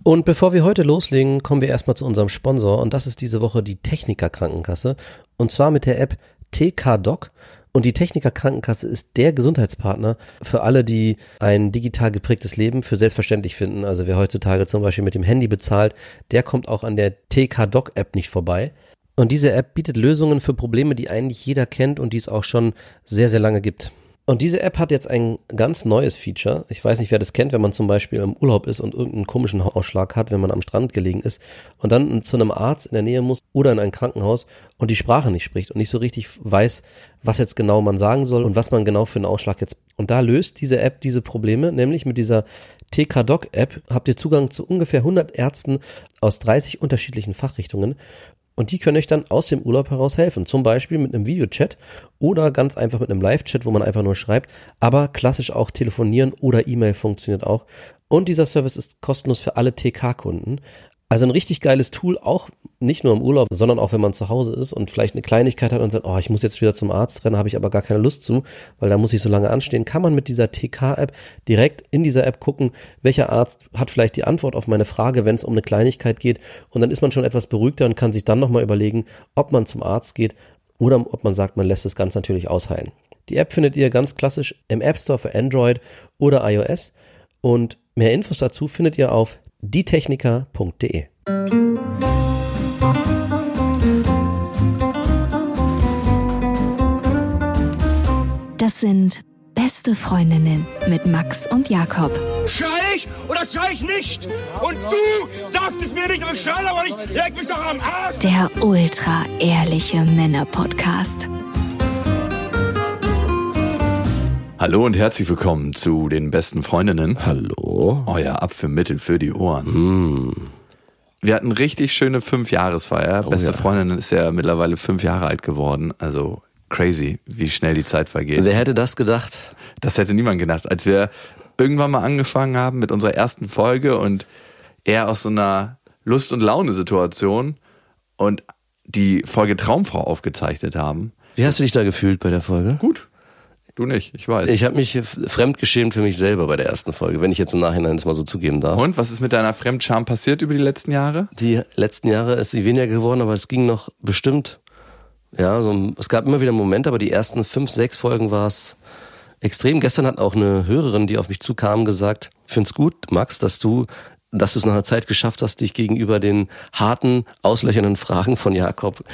Und bevor wir heute loslegen, kommen wir erstmal zu unserem Sponsor und das ist diese Woche die Techniker Krankenkasse und zwar mit der App TK-Doc. Und die Techniker Krankenkasse ist der Gesundheitspartner für alle, die ein digital geprägtes Leben für selbstverständlich finden. Also wer heutzutage zum Beispiel mit dem Handy bezahlt, der kommt auch an der TK-Doc-App nicht vorbei. Und diese App bietet Lösungen für Probleme, die eigentlich jeder kennt und die es auch schon sehr, sehr lange gibt. Und diese App hat jetzt ein ganz neues Feature. Ich weiß nicht, wer das kennt, wenn man zum Beispiel im Urlaub ist und irgendeinen komischen Ausschlag hat, wenn man am Strand gelegen ist und dann zu einem Arzt in der Nähe muss oder in ein Krankenhaus und die Sprache nicht spricht und nicht so richtig weiß, was jetzt genau man sagen soll und was man genau für einen Ausschlag jetzt. Und da löst diese App diese Probleme, nämlich mit dieser TK-Doc-App habt ihr Zugang zu ungefähr 100 Ärzten aus 30 unterschiedlichen Fachrichtungen. Und die können euch dann aus dem Urlaub heraus helfen, zum Beispiel mit einem Videochat oder ganz einfach mit einem Live-Chat, wo man einfach nur schreibt, aber klassisch auch telefonieren oder E-Mail funktioniert auch. Und dieser Service ist kostenlos für alle TK-Kunden. Also ein richtig geiles Tool, auch nicht nur im Urlaub, sondern auch wenn man zu Hause ist und vielleicht eine Kleinigkeit hat und sagt, ich muss jetzt wieder zum Arzt rennen, habe ich aber gar keine Lust zu, weil da muss ich so lange anstehen, kann man mit dieser TK-App direkt in dieser App gucken, welcher Arzt hat vielleicht die Antwort auf meine Frage, wenn es um eine Kleinigkeit geht und dann ist man schon etwas beruhigter und kann sich dann nochmal überlegen, ob man zum Arzt geht oder ob man sagt, man lässt es ganz natürlich ausheilen. Die App findet ihr ganz klassisch im App Store für Android oder iOS und mehr Infos dazu findet ihr auf dietechniker.de. Das sind Beste Freundinnen mit Max und Jakob. Schrei ich oder schrei ich nicht? Und du sagst es mir nicht, aber ich schrei aber nicht. Leg mich doch am Arsch. Der ultra-ehrliche Männer-Podcast. Hallo und herzlich willkommen zu den besten Freundinnen. Hallo. Euer Abführmittel für die Ohren. Wir hatten richtig schöne 5-Jahresfeier. Beste Freundinnen ist ja mittlerweile 5 Jahre alt geworden. Also crazy, wie schnell die Zeit vergeht. Wer hätte das gedacht? Das hätte niemand gedacht. Als wir irgendwann mal angefangen haben mit unserer ersten Folge und eher aus so einer Lust- und Laune-Situation und die Folge Traumfrau aufgezeichnet haben. Wie hast du dich da gefühlt bei der Folge? Gut. Du nicht, ich weiß. Ich habe mich fremdgeschämt für mich selber bei der ersten Folge, wenn ich jetzt im Nachhinein das mal so zugeben darf. Und, was ist mit deiner Fremdscham passiert über die letzten Jahre? Die letzten Jahre ist sie weniger geworden, aber es ging noch bestimmt, es gab immer wieder Momente, aber die ersten 5, 6 Folgen war es extrem. Gestern hat auch eine Hörerin, die auf mich zukam, gesagt, ich find's gut, Max, dass du es nach einer Zeit geschafft hast, dich gegenüber den harten, auslöchernden Fragen von Jakob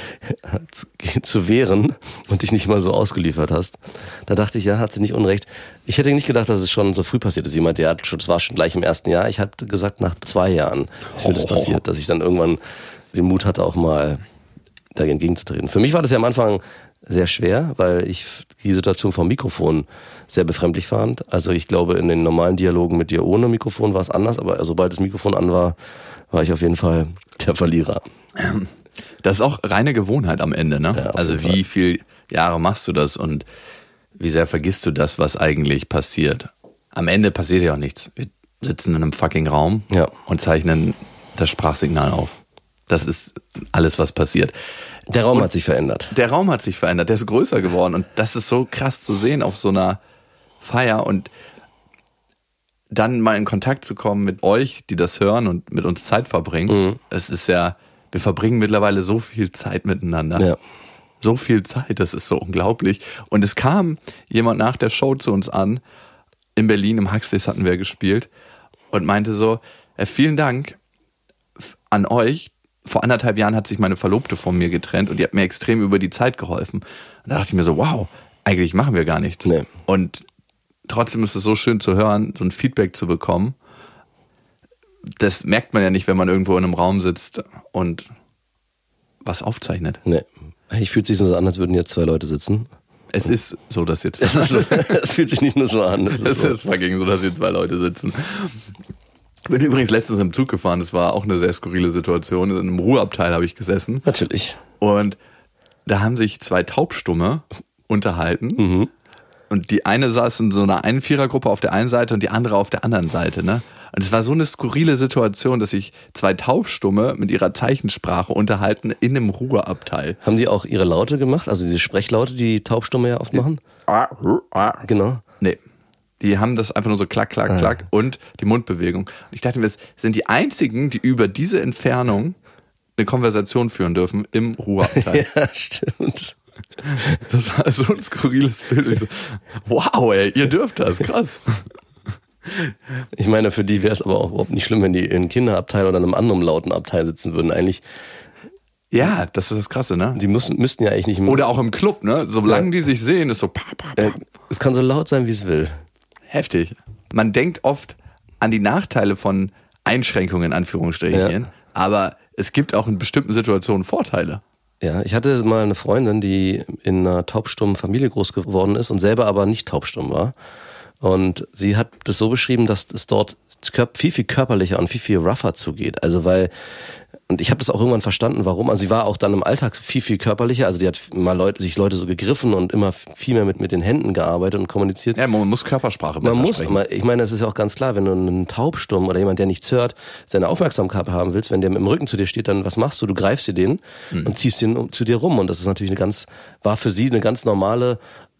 zu wehren und dich nicht mal so ausgeliefert hast. Da dachte ich, hat sie nicht unrecht. Ich hätte nicht gedacht, dass es schon so früh passiert ist. Jemand, das war schon gleich im ersten Jahr. Ich hatte gesagt, nach 2 Jahren ist mir das passiert, dass ich dann irgendwann den Mut hatte, auch mal dagegen entgegenzutreten. Für mich war das ja am Anfang sehr schwer, weil ich die Situation vom Mikrofon sehr befremdlich fand. Also ich glaube, in den normalen Dialogen mit dir ohne Mikrofon war es anders, aber sobald das Mikrofon an war, war ich auf jeden Fall der Verlierer. Das ist auch reine Gewohnheit am Ende, ne? Ja, also wie viele Jahre machst du das und wie sehr vergisst du das, was eigentlich passiert? Am Ende passiert ja auch nichts. Wir sitzen in einem fucking Raum und zeichnen das Sprachsignal auf. Das ist alles, was passiert. Der Raum hat sich verändert. Der Raum hat sich verändert, der ist größer geworden und das ist so krass zu sehen auf so einer Feier und dann mal in Kontakt zu kommen mit euch, die das hören und mit uns Zeit verbringen. Es ist ja, wir verbringen mittlerweile so viel Zeit miteinander. Ja. So viel Zeit, das ist so unglaublich. Und es kam jemand nach der Show zu uns an, in Berlin, im Huxleys hatten wir gespielt und meinte so, vielen Dank an euch. Vor 1,5 Jahren hat sich meine Verlobte von mir getrennt und die hat mir extrem über die Zeit geholfen. Und da dachte ich mir so, wow, eigentlich machen wir gar nichts. Nee. Und trotzdem ist es so schön zu hören, so ein Feedback zu bekommen. Das merkt man ja nicht, wenn man irgendwo in einem Raum sitzt und was aufzeichnet. Nee. Eigentlich fühlt es sich so an, als würden jetzt 2 Leute sitzen. Es ist so, dass jetzt... Es fühlt sich nicht nur so an. Es ist fucking so, dass hier 2 Leute sitzen. Ich bin übrigens letztens im Zug gefahren, das war auch eine sehr skurrile Situation. In einem Ruheabteil habe ich gesessen. Natürlich. Und da haben sich 2 Taubstumme unterhalten. Und die eine saß in so einer 1-4er-Gruppe auf der einen Seite und die andere auf der anderen Seite, ne? Und es war so eine skurrile Situation, dass sich 2 Taubstumme mit ihrer Zeichensprache unterhalten in einem Ruheabteil. Haben die auch ihre Laute gemacht? Also diese Sprechlaute, die Taubstumme ja oft machen? Genau. Nee. Die haben das einfach nur so klack, klack, klack und die Mundbewegung. Und ich dachte, wir sind die einzigen, die über diese Entfernung eine Konversation führen dürfen im Ruheabteil. Ja, stimmt. Das war so ein skurriles Bild. Ich so, wow, ey, ihr dürft das, krass. Ich meine, für die wäre es aber auch überhaupt nicht schlimm, wenn die in Kinderabteil oder in einem anderen lauten Abteil sitzen würden. Eigentlich. Ja, das ist das Krasse, ne? Die müssten ja eigentlich nicht. Oder auch im Club, ne? Solange die sich sehen, ist so. Es kann so laut sein, wie es will. Heftig. Man denkt oft an die Nachteile von Einschränkungen in Anführungsstrichen, aber es gibt auch in bestimmten Situationen Vorteile. Ja, ich hatte mal eine Freundin, die in einer taubstummen Familie groß geworden ist und selber aber nicht taubstumm war. Und sie hat das so beschrieben, dass es dort viel, viel körperlicher und viel, viel rougher zugeht. Also und ich habe das auch irgendwann verstanden, warum. Also sie war auch dann im Alltag viel, viel körperlicher. Also die hat mal sich Leute so gegriffen und immer viel mehr mit den Händen gearbeitet und kommuniziert. Ja, man muss Körpersprache besser sprechen. Aber ich meine, das ist ja auch ganz klar, wenn du einen Taubstumm oder jemand, der nichts hört, seine Aufmerksamkeit haben willst, wenn der mit dem Rücken zu dir steht, dann was machst du? Du greifst dir den und ziehst den zu dir rum. Und das ist natürlich war für sie eine ganz normaler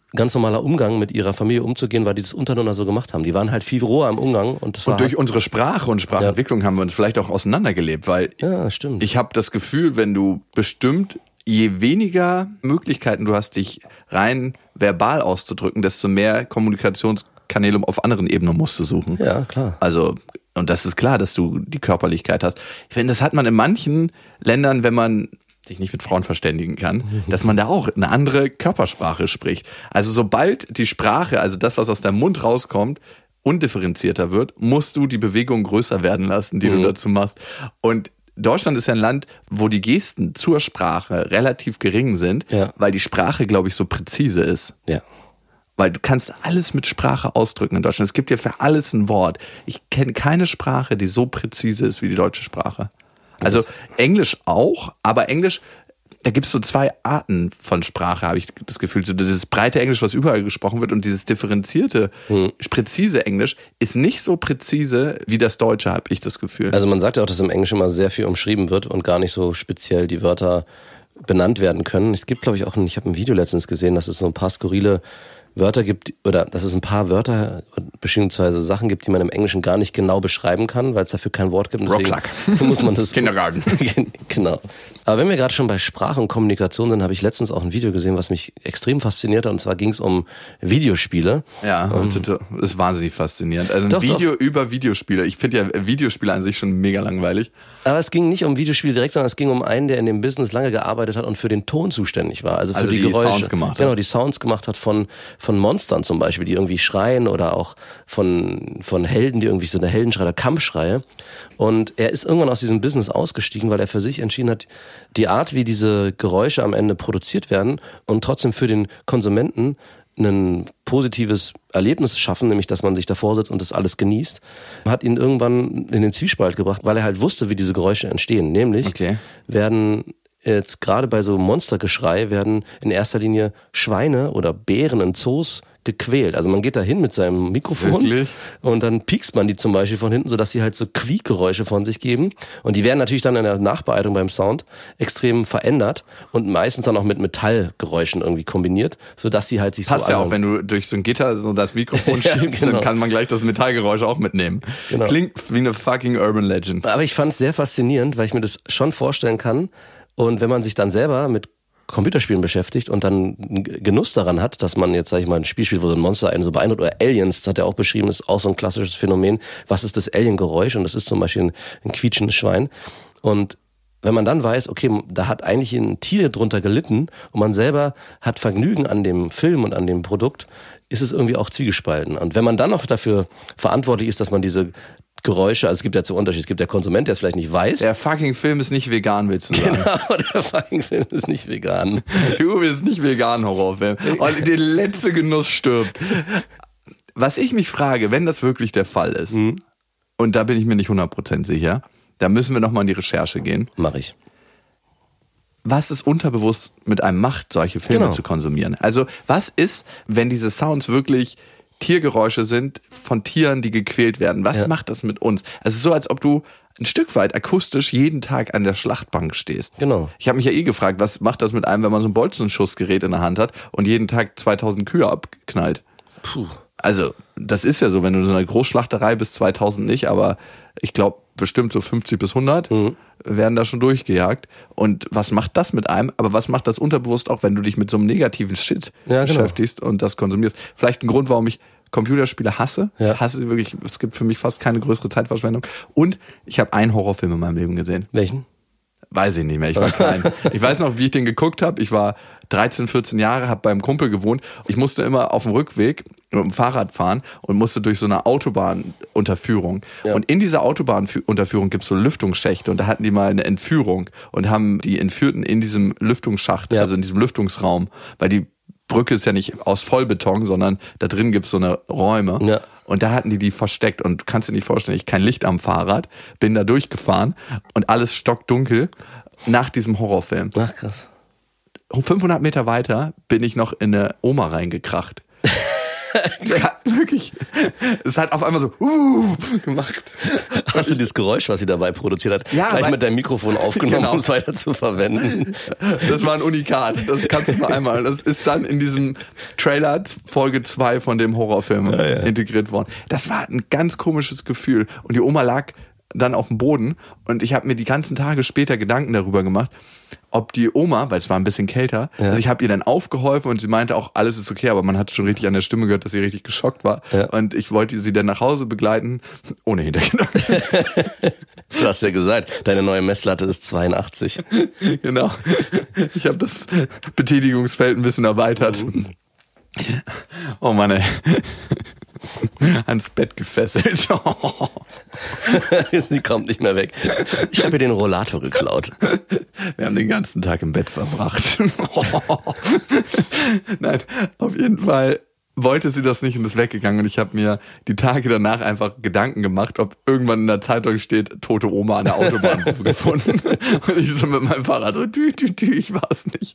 Umgang mit ihrer Familie umzugehen, weil die das untereinander so gemacht haben. Die waren halt viel roher im Umgang. Und durch unsere Sprache und Sprachentwicklung haben wir uns vielleicht auch auseinandergelebt, weil stimmt. Ich habe das Gefühl, wenn du bestimmt, je weniger Möglichkeiten du hast, dich rein verbal auszudrücken, desto mehr Kommunikationskanäle auf anderen Ebenen musst du suchen. Ja, klar. Also, und das ist klar, dass du die Körperlichkeit hast. Ich finde, das hat man in manchen Ländern, wenn man sich nicht mit Frauen verständigen kann, dass man da auch eine andere Körpersprache spricht. Also sobald die Sprache, also das, was aus deinem Mund rauskommt, undifferenzierter wird, musst du die Bewegung größer werden lassen, die du dazu machst. Und Deutschland ist ja ein Land, wo die Gesten zur Sprache relativ gering sind, weil die Sprache, glaube ich, so präzise ist. Ja. Weil du kannst alles mit Sprache ausdrücken in Deutschland. Es gibt ja für alles ein Wort. Ich kenne keine Sprache, die so präzise ist wie die deutsche Sprache. Also Englisch auch, aber Englisch, da gibt es so zwei Arten von Sprache, habe ich das Gefühl. So dieses breite Englisch, was überall gesprochen wird, und dieses differenzierte, präzise Englisch ist nicht so präzise wie das Deutsche, habe ich das Gefühl. Also man sagt ja auch, dass im Englischen immer sehr viel umschrieben wird und gar nicht so speziell die Wörter benannt werden können. Es gibt, glaube ich, ich habe ein Video letztens gesehen, dass es so ein paar skurrile Wörter gibt, oder dass es ein paar Wörter beziehungsweise Sachen gibt, die man im Englischen gar nicht genau beschreiben kann, weil es dafür kein Wort gibt. Deswegen muss man das Kindergarten. Genau. Aber wenn wir gerade schon bei Sprache und Kommunikation sind, habe ich letztens auch ein Video gesehen, was mich extrem fasziniert hat, und zwar ging es um Videospiele. Ja, das ist wahnsinnig faszinierend. Also ein Video über Videospiele. Ich finde ja Videospiele an sich schon mega langweilig. Aber es ging nicht um Videospiele direkt, sondern es ging um einen, der in dem Business lange gearbeitet hat und für den Ton zuständig war. Also für die Geräusche. Sounds gemacht hat. Genau, die Sounds gemacht hat von Monstern zum Beispiel, die irgendwie schreien, oder auch von Helden, die irgendwie so eine Heldenschrei oder Kampfschreie. Und er ist irgendwann aus diesem Business ausgestiegen, weil er für sich entschieden hat, die Art, wie diese Geräusche am Ende produziert werden und trotzdem für den Konsumenten ein positives Erlebnis schaffen, nämlich dass man sich davor sitzt und das alles genießt, hat ihn irgendwann in den Zwiespalt gebracht, weil er halt wusste, wie diese Geräusche entstehen. Nämlich werden jetzt gerade bei so Monstergeschrei werden in erster Linie Schweine oder Bären in Zoos gequält. Also man geht da hin mit seinem Mikrofon und dann piekst man die zum Beispiel von hinten, sodass sie halt so Quiekgeräusche von sich geben. Und die werden natürlich dann in der Nachbearbeitung beim Sound extrem verändert und meistens dann auch mit Metallgeräuschen irgendwie kombiniert, sodass sie halt sich Passt so ja auch, wenn du durch so ein Gitter so das Mikrofon schiebst, dann kann man gleich das Metallgeräusch auch mitnehmen. Genau. Klingt wie eine fucking Urban Legend. Aber ich fand es sehr faszinierend, weil ich mir das schon vorstellen kann. Und wenn man sich dann selber mit Computerspielen beschäftigt und dann Genuss daran hat, dass man jetzt, sag ich mal, ein Spiel spielt, wo so ein Monster einen so beeindruckt, oder Aliens, das hat er auch beschrieben, das ist auch so ein klassisches Phänomen. Was ist das Alien-Geräusch? Und das ist zum Beispiel ein quietschendes Schwein. Und wenn man dann weiß, okay, da hat eigentlich ein Tier drunter gelitten und man selber hat Vergnügen an dem Film und an dem Produkt, ist es irgendwie auch zwiegespalten. Und wenn man dann noch dafür verantwortlich ist, dass man diese Geräusche, also es gibt ja so Unterschied, es gibt der Konsument, der es vielleicht nicht weiß. Der fucking Film ist nicht vegan, willst du sagen? Genau, der fucking Film ist nicht vegan. Du bist nicht vegan, Horrorfilm. Und der letzte Genuss stirbt. Was ich mich frage, wenn das wirklich der Fall ist, und da bin ich mir nicht 100% sicher, da müssen wir nochmal in die Recherche gehen. Mach ich. Was es unterbewusst mit einem macht, solche Filme zu konsumieren? Also was ist, wenn diese Sounds wirklich Tiergeräusche sind von Tieren, die gequält werden? Was macht das mit uns? Es ist so, als ob du ein Stück weit akustisch jeden Tag an der Schlachtbank stehst. Genau. Ich habe mich ja gefragt, was macht das mit einem, wenn man so ein Bolzenschussgerät in der Hand hat und jeden Tag 2000 Kühe abknallt? Puh. Also, das ist ja so, wenn du in so einer Großschlachterei bist, 2000 nicht, aber ich glaube bestimmt so 50 bis 100 werden da schon durchgejagt. Und was macht das mit einem? Aber was macht das unterbewusst auch, wenn du dich mit so einem negativen Shit beschäftigst und das konsumierst? Vielleicht ein Grund, warum ich Computerspiele hasse. Ja. Ich hasse wirklich, es gibt für mich fast keine größere Zeitverschwendung. Und ich habe einen Horrorfilm in meinem Leben gesehen. Welchen? Weiß ich nicht mehr, ich war klein. Ich weiß noch, wie ich den geguckt habe. Ich war 13, 14 Jahre, habe beim Kumpel gewohnt. Ich musste immer auf dem Rückweg mit dem Fahrrad fahren und musste durch so eine Autobahnunterführung. Ja. Und in dieser Autobahnunterführung gibt es so Lüftungsschächte und da hatten die mal eine Entführung und haben die Entführten in diesem Lüftungsschacht, also in diesem Lüftungsraum, weil die Brücke ist ja nicht aus Vollbeton, sondern da drin gibt es so eine Räume. Ja. Und da hatten die versteckt und du kannst dir nicht vorstellen, ich kein Licht am Fahrrad, bin da durchgefahren und alles stockdunkel nach diesem Horrorfilm. Ach krass. 500 Meter weiter bin ich noch in eine Oma reingekracht. Ja, wirklich. Es hat auf einmal so gemacht. Hast du dieses Geräusch, was sie dabei produziert hat, gleich mit deinem Mikrofon aufgenommen, um es weiter zu verwenden? Das war ein Unikat. Das kannst du nur einmal. Das ist dann in diesem Trailer Folge 2 von dem Horrorfilm integriert worden. Das war ein ganz komisches Gefühl. Und die Oma lag dann auf dem Boden und ich habe mir die ganzen Tage später Gedanken darüber gemacht, ob die Oma, weil es war ein bisschen kälter, also ich habe ihr dann aufgeholfen und sie meinte auch, alles ist okay, aber man hat schon richtig an der Stimme gehört, dass sie richtig geschockt war. Ja. Und ich wollte sie dann nach Hause begleiten, ohne Hintergedanken. Du hast ja gesagt, deine neue Messlatte ist 82. Genau. Ich habe das Betätigungsfeld ein bisschen erweitert. Oh Mann, ey. Ans Bett gefesselt. Sie kommt nicht mehr weg. Ich habe ihr den Rollator geklaut. Wir haben den ganzen Tag im Bett verbracht. Nein, auf jeden Fall wollte sie das nicht und ist weggegangen. Und ich habe mir die Tage danach einfach Gedanken gemacht, ob irgendwann in der Zeitung steht, tote Oma an der Autobahn gefunden. Und ich so mit meinem Fahrrad so, ich war es nicht.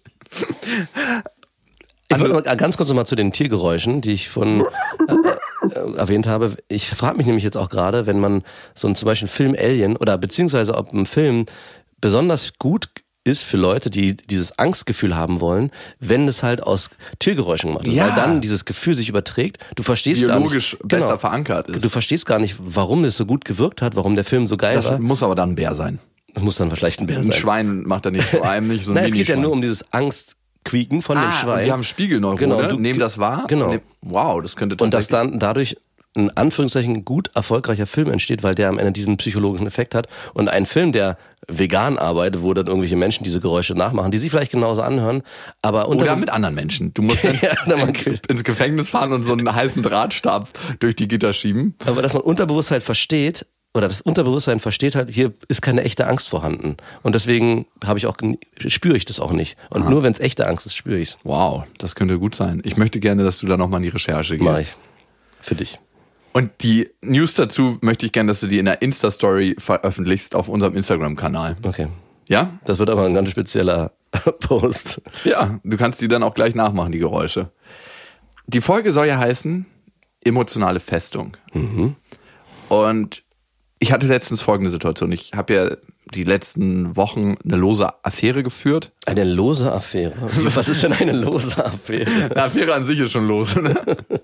Ich wollte mal ganz kurz noch mal zu den Tiergeräuschen, die ich von erwähnt habe. Ich frage mich nämlich jetzt auch gerade, wenn man so zum Beispiel Film Alien oder beziehungsweise ob ein Film besonders gut ist für Leute, die dieses Angstgefühl haben wollen, wenn es halt aus Tiergeräuschen gemacht wird. Weil dann dieses Gefühl sich überträgt. Du verstehst biologisch gar nicht, besser verankert ist. Du verstehst gar nicht, warum das so gut gewirkt hat, warum der Film so geil war. Das muss aber dann ein Bär sein. Das muss dann vielleicht ein Bär sein. Ein Schwein macht er nicht, vor allem nicht so ein Nein, es geht ja nur um dieses Angstquieken von dem Schwein. Wir haben Spiegelneurone, nehmen das wahr. Genau. Wow, das könnte und dass dann dadurch in Anführungszeichen gut erfolgreicher Film entsteht, weil der am Ende diesen psychologischen Effekt hat. Und ein Film, der vegan arbeitet, wo dann irgendwelche Menschen diese Geräusche nachmachen, die sich vielleicht genauso anhören, aber oder mit anderen Menschen. Du musst dann ins Gefängnis fahren und so einen heißen Drahtstab durch die Gitter schieben. Aber dass man Unterbewusstsein versteht, oder das Unterbewusstsein versteht halt, hier ist keine echte Angst vorhanden. Und deswegen spüre ich das auch nicht. Und nur wenn es echte Angst ist, spüre ich es. Wow, das könnte gut sein. Ich möchte gerne, dass du da nochmal in die Recherche gehst. Mach ich. Für dich. Und die News dazu möchte ich gerne, dass du die in der Insta-Story veröffentlichst auf unserem Instagram-Kanal. Okay. Ja? Das wird aber ein ganz spezieller Post. Ja, du kannst die dann auch gleich nachmachen, die Geräusche. Die Folge soll ja heißen emotionale Festung. Mhm. Und ich hatte letztens folgende Situation. Ich habe ja die letzten Wochen eine lose Affäre geführt. Eine lose Affäre? Was ist denn eine lose Affäre? Eine Affäre an sich ist schon lose, ne?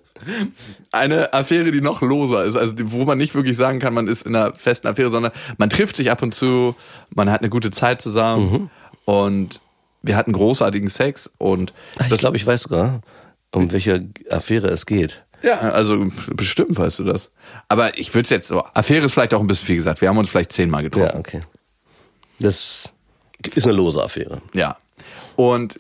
Eine Affäre, die noch loser ist, also wo man nicht wirklich sagen kann, man ist in einer festen Affäre, sondern man trifft sich ab und zu, man hat eine gute Zeit zusammen und wir hatten großartigen Sex und ich glaube, ich weiß sogar, um welche Affäre es geht. Ja, also bestimmt weißt du das. Aber ich würde es jetzt so, Affäre ist vielleicht auch ein bisschen viel gesagt, wir haben uns vielleicht 10-mal getroffen. Ja, okay. Das ist eine lose Affäre. Ja. Und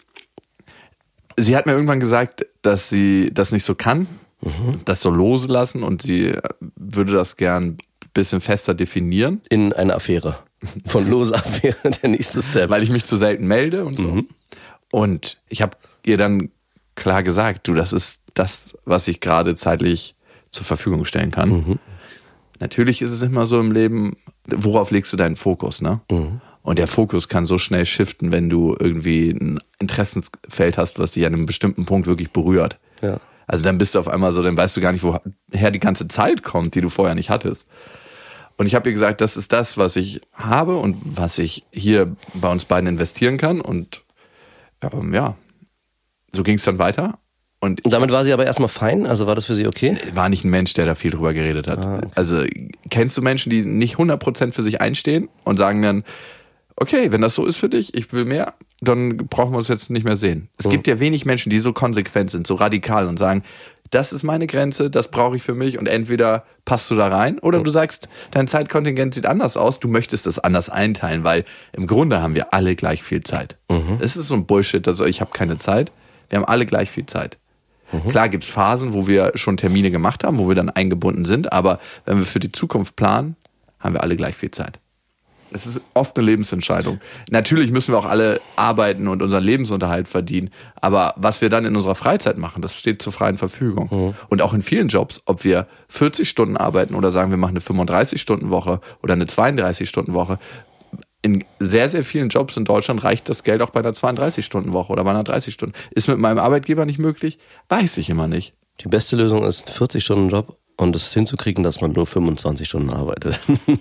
sie hat mir irgendwann gesagt, dass sie das nicht so kann, das so lose lassen und sie würde das gern ein bisschen fester definieren. In eine Affäre. Von lose Affäre, der nächste Step. Weil ich mich zu selten melde und so. Und ich habe ihr dann klar gesagt, du, das ist das, was ich gerade zeitlich zur Verfügung stellen kann. Natürlich ist es immer so im Leben, worauf legst du deinen Fokus, ne? Und der Fokus kann so schnell shiften, wenn du irgendwie ein Interessensfeld hast, was dich an einem bestimmten Punkt wirklich berührt. Ja. Also dann bist du auf einmal so, dann weißt du gar nicht, woher die ganze Zeit kommt, die du vorher nicht hattest. Und ich habe ihr gesagt, das ist das, was ich habe und was ich hier bei uns beiden investieren kann. Und ja, so ging es dann weiter. Und damit war sie aber erstmal fein? Also war das für sie okay? War nicht ein Mensch, der da viel drüber geredet hat. Okay. Also kennst du Menschen, die nicht 100% für sich einstehen und sagen dann, okay, wenn das so ist für dich, ich will mehr, dann brauchen wir uns jetzt nicht mehr sehen. Es gibt ja wenig Menschen, die so konsequent sind, so radikal und sagen, das ist meine Grenze, das brauche ich für mich und entweder passt du da rein oder du sagst, dein Zeitkontingent sieht anders aus, du möchtest es anders einteilen, weil im Grunde haben wir alle gleich viel Zeit. Es ist so ein Bullshit, also ich habe keine Zeit, wir haben alle gleich viel Zeit. Klar gibt es Phasen, wo wir schon Termine gemacht haben, wo wir dann eingebunden sind, aber wenn wir für die Zukunft planen, haben wir alle gleich viel Zeit. Es ist oft eine Lebensentscheidung. Natürlich müssen wir auch alle arbeiten und unseren Lebensunterhalt verdienen, aber was wir dann in unserer Freizeit machen, das steht zur freien Verfügung. Und auch in vielen Jobs, ob wir 40 Stunden arbeiten oder sagen, wir machen eine 35-Stunden-Woche oder eine 32-Stunden-Woche, in sehr, sehr vielen Jobs in Deutschland reicht das Geld auch bei einer 32-Stunden-Woche oder bei einer 30-Stunden. Ist mit meinem Arbeitgeber nicht möglich? Weiß ich immer nicht. Die beste Lösung ist ein 40-Stunden-Job und es hinzukriegen, dass man nur 25 Stunden arbeitet.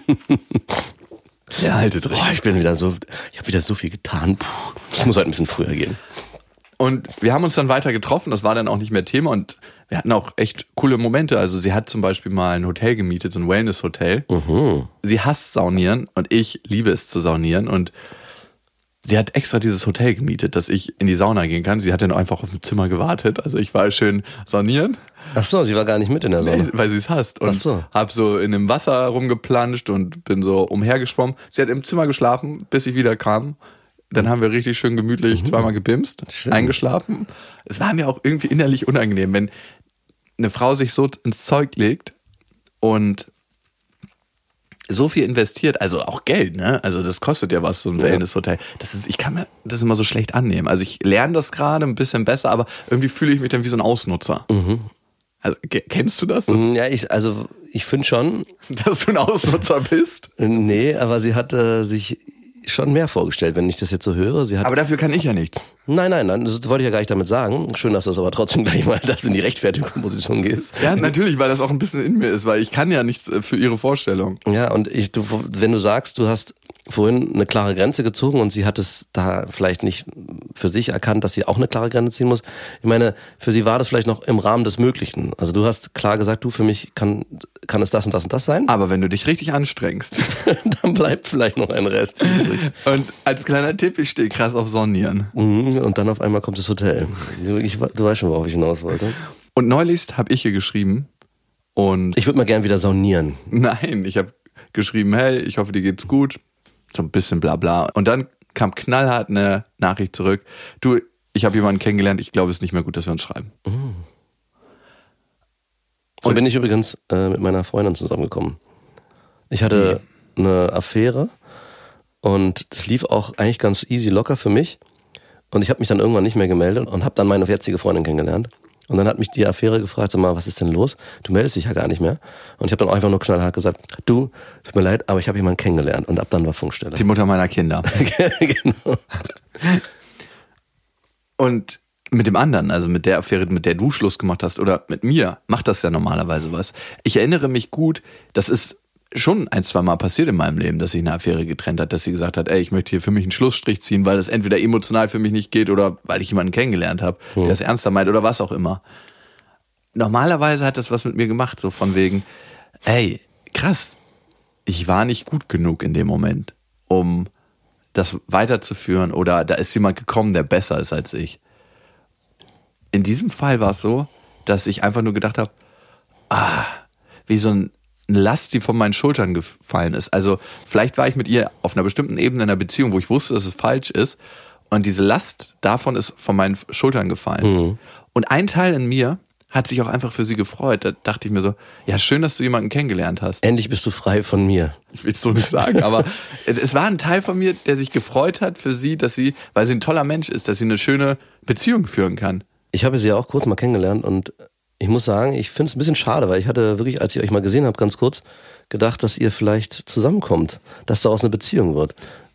Ja, haltet drin. Ich habe wieder so viel getan. Ich muss halt ein bisschen früher gehen. Und wir haben uns dann weiter getroffen, das war dann auch nicht mehr Thema und wir hatten auch echt coole Momente. Also sie hat zum Beispiel mal ein Hotel gemietet, so ein Wellness-Hotel. Sie hasst Saunieren und ich liebe es zu saunieren und sie hat extra dieses Hotel gemietet, dass ich in die Sauna gehen kann. Sie hat dann einfach auf dem Zimmer gewartet, also ich war schön saunieren. Ach so, sie war gar nicht mit in der Sauna. Nee, weil sie es hasst. Und hab so in dem Wasser rumgeplanscht und bin so umhergeschwommen. Sie hat im Zimmer geschlafen, bis ich wieder kam. Dann haben wir richtig schön gemütlich zweimal gebimst, eingeschlafen. Es war mir auch irgendwie innerlich unangenehm, wenn eine Frau sich so ins Zeug legt und so viel investiert, also auch Geld, ne? Also das kostet ja was, so ein Wellness-Hotel. Ich kann mir das immer so schlecht annehmen. Also ich lerne das gerade ein bisschen besser, aber irgendwie fühle ich mich dann wie so ein Ausnutzer. Also, kennst du das? Ja, ich finde schon. Dass du ein Ausnutzer bist? Nee, aber sie hatte sich schon mehr vorgestellt, wenn ich das jetzt so höre. Aber dafür kann ich ja nichts. Nein, das wollte ich ja gar nicht damit sagen. Schön, dass du es aber trotzdem gleich mal, dass du in die Rechtfertigungsposition gehst. Ja, natürlich, weil das auch ein bisschen in mir ist, weil ich kann ja nichts für ihre Vorstellung. Ja, und wenn du sagst, du hast vorhin eine klare Grenze gezogen und sie hat es da vielleicht nicht für sich erkannt, dass sie auch eine klare Grenze ziehen muss. Ich meine, für sie war das vielleicht noch im Rahmen des Möglichen. Also du hast klar gesagt, für mich kann es das und das und das sein. Aber wenn du dich richtig anstrengst, dann bleibt vielleicht noch ein Rest übrig. Und als kleiner Tipp, ich stehe krass auf Saunieren. Und dann auf einmal kommt das Hotel. Du weißt schon, worauf ich hinaus wollte. Und neulich habe ich hier geschrieben und... Ich würde mal gern wieder saunieren. Nein, ich habe geschrieben, hey, ich hoffe, dir geht's gut. So ein bisschen bla bla. Und dann kam knallhart eine Nachricht zurück. Du, ich habe jemanden kennengelernt, ich glaube, es ist nicht mehr gut, dass wir uns schreiben. So bin ich übrigens mit meiner Freundin zusammengekommen. Ich hatte eine Affäre und das lief auch eigentlich ganz easy locker für mich. Und ich habe mich dann irgendwann nicht mehr gemeldet und habe dann meine jetzige Freundin kennengelernt. Und dann hat mich die Affäre gefragt, sag mal, was ist denn los? Du meldest dich ja gar nicht mehr. Und ich habe dann einfach nur knallhart gesagt, du, tut mir leid, aber ich habe jemanden kennengelernt. Und ab dann war Funkstelle. Die Mutter meiner Kinder. Genau. Und mit dem anderen, also mit der Affäre, mit der du Schluss gemacht hast, oder mit mir, macht das ja normalerweise was. Ich erinnere mich gut, das ist schon 1-2 Mal passiert in meinem Leben, dass sich eine Affäre getrennt hat, dass sie gesagt hat, ey, ich möchte hier für mich einen Schlussstrich ziehen, weil das entweder emotional für mich nicht geht oder weil ich jemanden kennengelernt habe, der es ernster meint oder was auch immer. Normalerweise hat das was mit mir gemacht, so von wegen, ey, krass, ich war nicht gut genug in dem Moment, um das weiterzuführen oder da ist jemand gekommen, der besser ist als ich. In diesem Fall war es so, dass ich einfach nur gedacht habe, wie so eine Last, die von meinen Schultern gefallen ist. Also vielleicht war ich mit ihr auf einer bestimmten Ebene in einer Beziehung, wo ich wusste, dass es falsch ist und diese Last davon ist von meinen Schultern gefallen. Und ein Teil in mir hat sich auch einfach für sie gefreut. Da dachte ich mir so, ja, schön, dass du jemanden kennengelernt hast. Endlich bist du frei von mir. Ich will es so nicht sagen, aber es war ein Teil von mir, der sich gefreut hat für sie, dass sie, weil sie ein toller Mensch ist, dass sie eine schöne Beziehung führen kann. Ich habe sie ja auch kurz mal kennengelernt und ich muss sagen, ich finde es ein bisschen schade, weil ich hatte wirklich, als ich euch mal gesehen habe, ganz kurz gedacht, dass ihr vielleicht zusammenkommt, dass daraus eine Beziehung wird.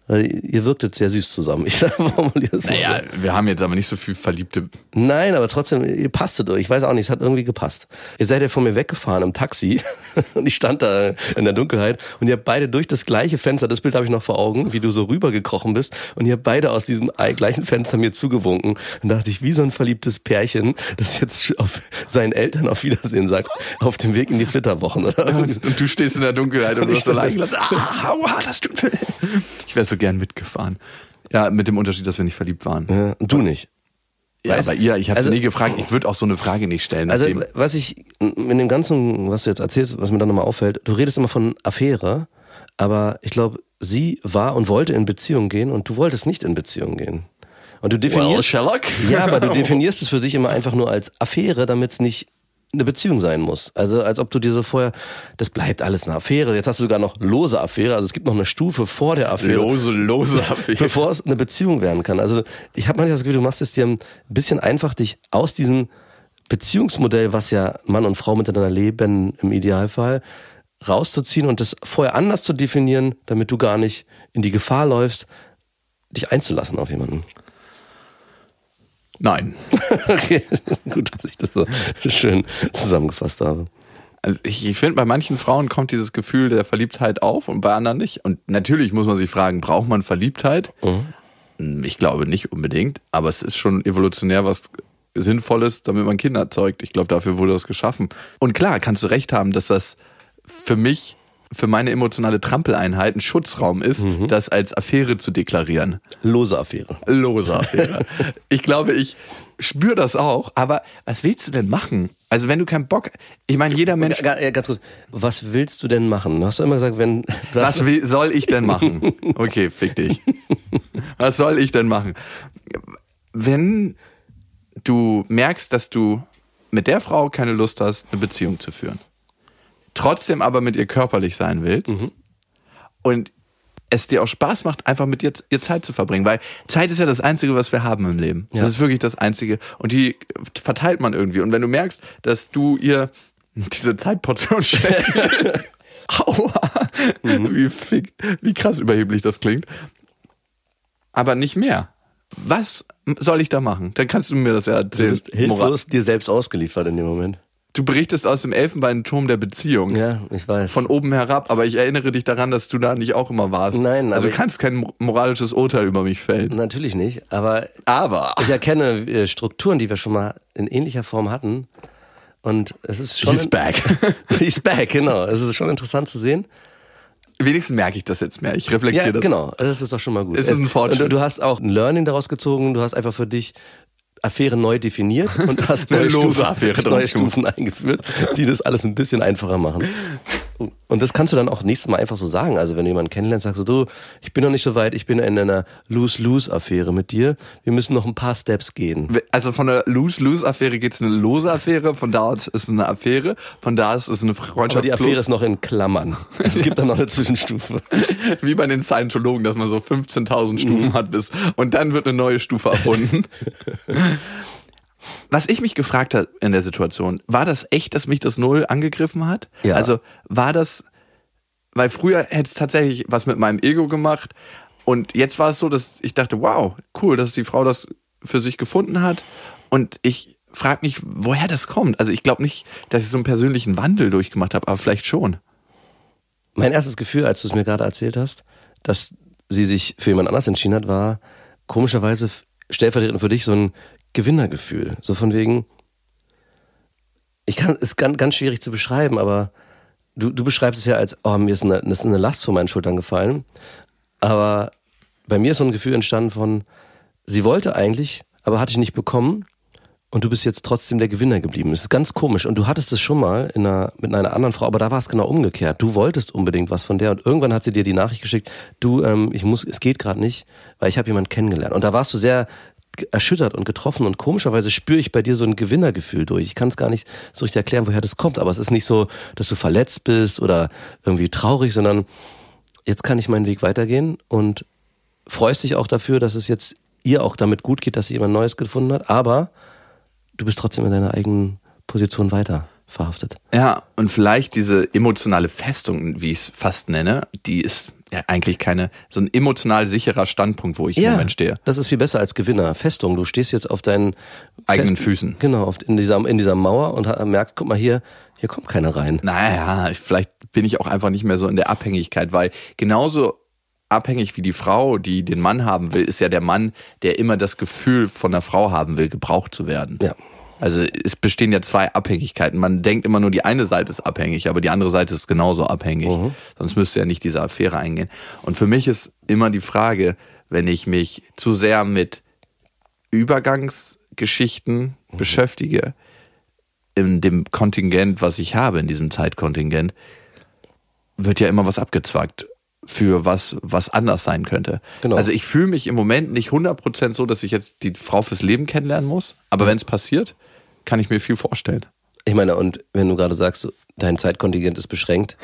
Ihr wirktet sehr süß zusammen. Ich formuliere es Naja, wir haben jetzt aber nicht so viel Verliebte. Nein, aber trotzdem, ihr passtet. Ich weiß auch nicht, es hat irgendwie gepasst. Ihr seid ja von mir weggefahren im Taxi und ich stand da in der Dunkelheit und ihr habt beide durch das gleiche Fenster, das Bild habe ich noch vor Augen, wie du so rübergekrochen bist und ihr habt beide aus diesem gleichen Fenster mir zugewunken. Und dachte ich, wie so ein verliebtes Pärchen, das jetzt auf seinen Eltern auf Wiedersehen sagt, auf dem Weg in die Flitterwochen. Oder? Ja, und du stehst in der Dunkelheit und du hast so leicht gelassen. Aua, das tut weh. Ich wäre so gern mitgefahren. Ja, mit dem Unterschied, dass wir nicht verliebt waren. Ja, und du nicht. Ja, aber ich habe nie gefragt. Ich würde auch so eine Frage nicht stellen. Also was ich in dem Ganzen, was du jetzt erzählst, was mir dann nochmal auffällt, du redest immer von Affäre, aber ich glaube, sie war und wollte in Beziehung gehen und du wolltest nicht in Beziehung gehen. Und du definierst, Sherlock? Ja, aber du definierst es für dich immer einfach nur als Affäre, damit es nicht eine Beziehung sein muss. Also als ob du dir so vorher, das bleibt alles eine Affäre. Jetzt hast du sogar noch lose Affäre, also es gibt noch eine Stufe vor der Affäre. Lose Affäre. Bevor es eine Beziehung werden kann. Also ich habe manchmal das Gefühl, du machst es dir ein bisschen einfach, dich aus diesem Beziehungsmodell, was ja Mann und Frau miteinander leben im Idealfall, rauszuziehen und das vorher anders zu definieren, damit du gar nicht in die Gefahr läufst, dich einzulassen auf jemanden. Nein. Okay, gut, dass ich das so schön zusammengefasst habe. Also ich finde, bei manchen Frauen kommt dieses Gefühl der Verliebtheit auf und bei anderen nicht. Und natürlich muss man sich fragen, braucht man Verliebtheit? Ich glaube nicht unbedingt, aber es ist schon evolutionär was Sinnvolles, damit man Kinder zeugt. Ich glaube, dafür wurde das geschaffen. Und klar, kannst du recht haben, dass das für mich, für meine emotionale Trampeleinheit ein Schutzraum ist, das als Affäre zu deklarieren. Lose Affäre. Ich glaube, ich spüre das auch, aber was willst du denn machen? Also wenn du keinen Bock, ich meine, jeder Mensch... Ganz kurz, was willst du denn machen? Du hast immer gesagt, soll ich denn machen? Okay, fick dich. Was soll ich denn machen? Wenn du merkst, dass du mit der Frau keine Lust hast, eine Beziehung zu führen, trotzdem aber mit ihr körperlich sein willst und es dir auch Spaß macht, einfach mit ihr Zeit zu verbringen, weil Zeit ist ja das Einzige, was wir haben im Leben. Ja. Das ist wirklich das Einzige und die verteilt man irgendwie und wenn du merkst, dass du ihr diese Zeitportion schenkst, aua, wie krass überheblich das klingt, aber nicht mehr. Was soll ich da machen? Dann kannst du mir das ja erzählen. Du bist hilflos dir selbst ausgeliefert in dem Moment. Du berichtest aus dem Elfenbeinturm der Beziehung. Ja, ich weiß. Von oben herab, aber ich erinnere dich daran, dass du da nicht auch immer warst. Nein, also du kannst kein moralisches Urteil über mich fällen. Natürlich nicht, aber ich erkenne Strukturen, die wir schon mal in ähnlicher Form hatten. Und es ist schon... He's back. He's back, genau. Es ist schon interessant zu sehen. Wenigstens merke ich das jetzt mehr. Ich reflektiere das. Ja, genau. Das ist doch schon mal gut. Es ist ein Fortschritt. Und du hast auch ein Learning daraus gezogen. Du hast einfach für dich Affäre neu definiert und hast neue Stufen eingeführt, die das alles ein bisschen einfacher machen. Und das kannst du dann auch nächstes Mal einfach so sagen. Also wenn du jemanden kennenlernst, sagst du, ich bin noch nicht so weit, ich bin in einer Lose-Lose-Affäre mit dir. Wir müssen noch ein paar Steps gehen. Also von der Lose-Lose-Affäre geht's eine lose Affäre, von da aus ist es eine Affäre, von da aus ist es eine Freundschaft. Aber die Affäre ist noch in Klammern. Es gibt dann noch eine Zwischenstufe. Wie bei den Scientologen, dass man so 15.000 Stufen hat und dann wird eine neue Stufe erfunden. Was ich mich gefragt habe in der Situation, war das echt, dass mich das Null angegriffen hat? Ja. Also war das, weil früher hätte es tatsächlich was mit meinem Ego gemacht und jetzt war es so, dass ich dachte, wow, cool, dass die Frau das für sich gefunden hat und ich frage mich, woher das kommt. Also ich glaube nicht, dass ich so einen persönlichen Wandel durchgemacht habe, aber vielleicht schon. Mein erstes Gefühl, als du es mir gerade erzählt hast, dass sie sich für jemand anders entschieden hat, war komischerweise stellvertretend für dich so ein Gewinnergefühl. So von wegen, ist ganz schwierig zu beschreiben, aber du beschreibst es ja als, mir ist eine Last von meinen Schultern gefallen. Aber bei mir ist so ein Gefühl entstanden von, sie wollte eigentlich, aber hatte ich nicht bekommen und du bist jetzt trotzdem der Gewinner geblieben. Das ist ganz komisch. Und du hattest es schon mal mit einer anderen Frau, aber da war es genau umgekehrt. Du wolltest unbedingt was von der und irgendwann hat sie dir die Nachricht geschickt, es geht gerade nicht, weil ich habe jemanden kennengelernt. Und da warst du sehr erschüttert und getroffen und komischerweise spüre ich bei dir so ein Gewinnergefühl durch. Ich kann es gar nicht so richtig erklären, woher das kommt, aber es ist nicht so, dass du verletzt bist oder irgendwie traurig, sondern jetzt kann ich meinen Weg weitergehen und freust dich auch dafür, dass es jetzt ihr auch damit gut geht, dass sie jemand Neues gefunden hat, aber du bist trotzdem in deiner eigenen Position weiter verhaftet. Ja, und vielleicht diese emotionale Festung, wie ich es fast nenne, die ist ja eigentlich so ein emotional sicherer Standpunkt, wo ich im Moment stehe. Das ist viel besser als Gewinner. Festung, du stehst jetzt auf deinen eigenen Füßen. Genau, in dieser Mauer und merkst, guck mal hier kommt keiner rein. Naja, vielleicht bin ich auch einfach nicht mehr so in der Abhängigkeit, weil genauso abhängig wie die Frau, die den Mann haben will, ist ja der Mann, der immer das Gefühl von der Frau haben will, gebraucht zu werden. Ja. Also es bestehen ja zwei Abhängigkeiten. Man denkt immer nur, die eine Seite ist abhängig, aber die andere Seite ist genauso abhängig. Sonst müsste ja nicht diese Affäre eingehen. Und für mich ist immer die Frage, wenn ich mich zu sehr mit Übergangsgeschichten beschäftige, in dem Kontingent, was ich habe, in diesem Zeitkontingent, wird ja immer was abgezwackt für was anders sein könnte. Genau. Also ich fühle mich im Moment nicht 100% so, dass ich jetzt die Frau fürs Leben kennenlernen muss. Aber wenn es passiert, kann ich mir viel vorstellen. Ich meine, und wenn du gerade sagst, dein Zeitkontingent ist beschränkt,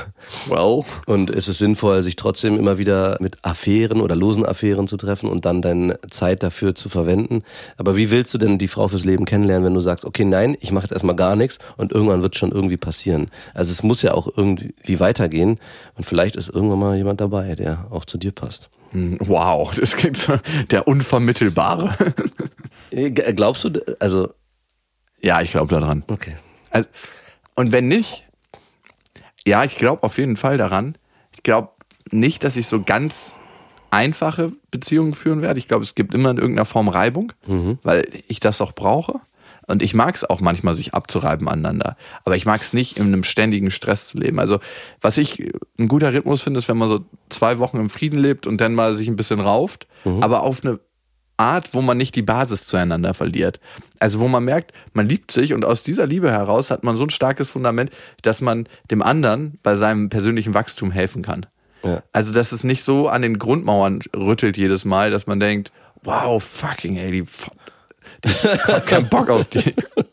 und es ist sinnvoll, sich trotzdem immer wieder mit Affären oder losen Affären zu treffen und dann deine Zeit dafür zu verwenden. Aber wie willst du denn die Frau fürs Leben kennenlernen, wenn du sagst, okay, nein, ich mache jetzt erstmal gar nichts und irgendwann wird schon irgendwie passieren. Also es muss ja auch irgendwie weitergehen und vielleicht ist irgendwann mal jemand dabei, der auch zu dir passt. Wow, das klingt so der Unvermittelbare. Glaubst du, also... Ja, ich glaube daran. Okay. Also, und wenn nicht, ja, ich glaube auf jeden Fall daran. Ich glaube nicht, dass ich so ganz einfache Beziehungen führen werde. Ich glaube, es gibt immer in irgendeiner Form Reibung, weil ich das auch brauche. Und ich mag es auch manchmal, sich abzureiben aneinander. Aber ich mag es nicht, in einem ständigen Stress zu leben. Also, was ich ein guter Rhythmus finde, ist, wenn man so 2 Wochen im Frieden lebt und dann mal sich ein bisschen rauft, aber auf eine Art, wo man nicht die Basis zueinander verliert. Also wo man merkt, man liebt sich und aus dieser Liebe heraus hat man so ein starkes Fundament, dass man dem anderen bei seinem persönlichen Wachstum helfen kann. Ja. Also dass es nicht so an den Grundmauern rüttelt jedes Mal, dass man denkt, wow, fucking ey, ich hab keinen Bock auf die.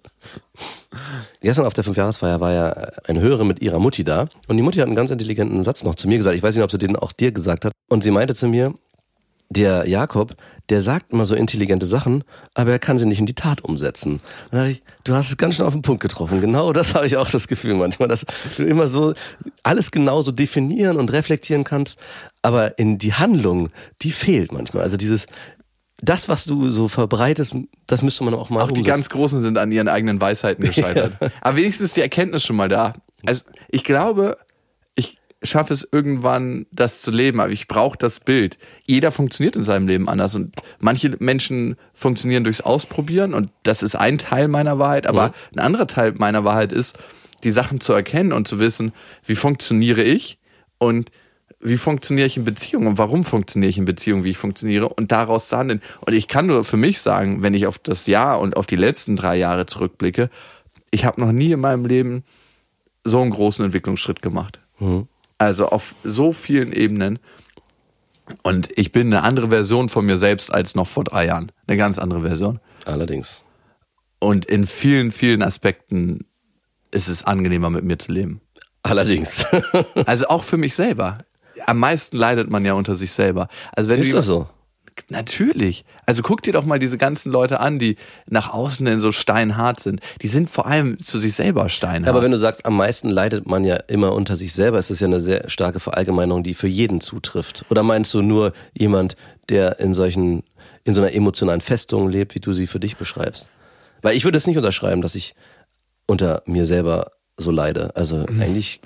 Gestern auf der 5-Jahresfeier war ja eine Hörerin mit ihrer Mutti da und die Mutti hat einen ganz intelligenten Satz noch zu mir gesagt. Ich weiß nicht, ob sie den auch dir gesagt hat. Und sie meinte zu mir, der Jakob, der sagt immer so intelligente Sachen, aber er kann sie nicht in die Tat umsetzen. Und dann dachte ich, du hast es ganz schön auf den Punkt getroffen. Genau das habe ich auch das Gefühl manchmal, dass du immer so alles genau so definieren und reflektieren kannst, aber in die Handlung, die fehlt manchmal. Also das, was du so verbreitest, das müsste man auch mal umsetzen. Auch die ganz Großen sind an ihren eigenen Weisheiten gescheitert. Ja. Aber wenigstens ist die Erkenntnis schon mal da. Also ich glaube, ich schaffe es irgendwann, das zu leben, aber ich brauche das Bild. Jeder funktioniert in seinem Leben anders und manche Menschen funktionieren durchs Ausprobieren und das ist ein Teil meiner Wahrheit, aber ein anderer Teil meiner Wahrheit ist, die Sachen zu erkennen und zu wissen, wie funktioniere ich und wie funktioniere ich in Beziehungen und warum funktioniere ich in Beziehungen, wie ich funktioniere und daraus zu handeln. Und ich kann nur für mich sagen, wenn ich auf das Jahr und auf die letzten 3 Jahre zurückblicke, ich habe noch nie in meinem Leben so einen großen Entwicklungsschritt gemacht. Also auf so vielen Ebenen. Und ich bin eine andere Version von mir selbst als noch vor 3 Jahren. Eine ganz andere Version. Allerdings. Und in vielen, vielen Aspekten ist es angenehmer, mit mir zu leben. Allerdings. Also auch für mich selber. Am meisten leidet man ja unter sich selber. Also wenn ist das so? Natürlich. Also guck dir doch mal diese ganzen Leute an, die nach außen denn so steinhart sind. Die sind vor allem zu sich selber steinhart. Aber wenn du sagst, am meisten leidet man ja immer unter sich selber, ist das ja eine sehr starke Verallgemeinerung, die für jeden zutrifft. Oder meinst du nur jemand, der in so einer emotionalen Festung lebt, wie du sie für dich beschreibst? Weil ich würde es nicht unterschreiben, dass ich unter mir selber so leide. Also eigentlich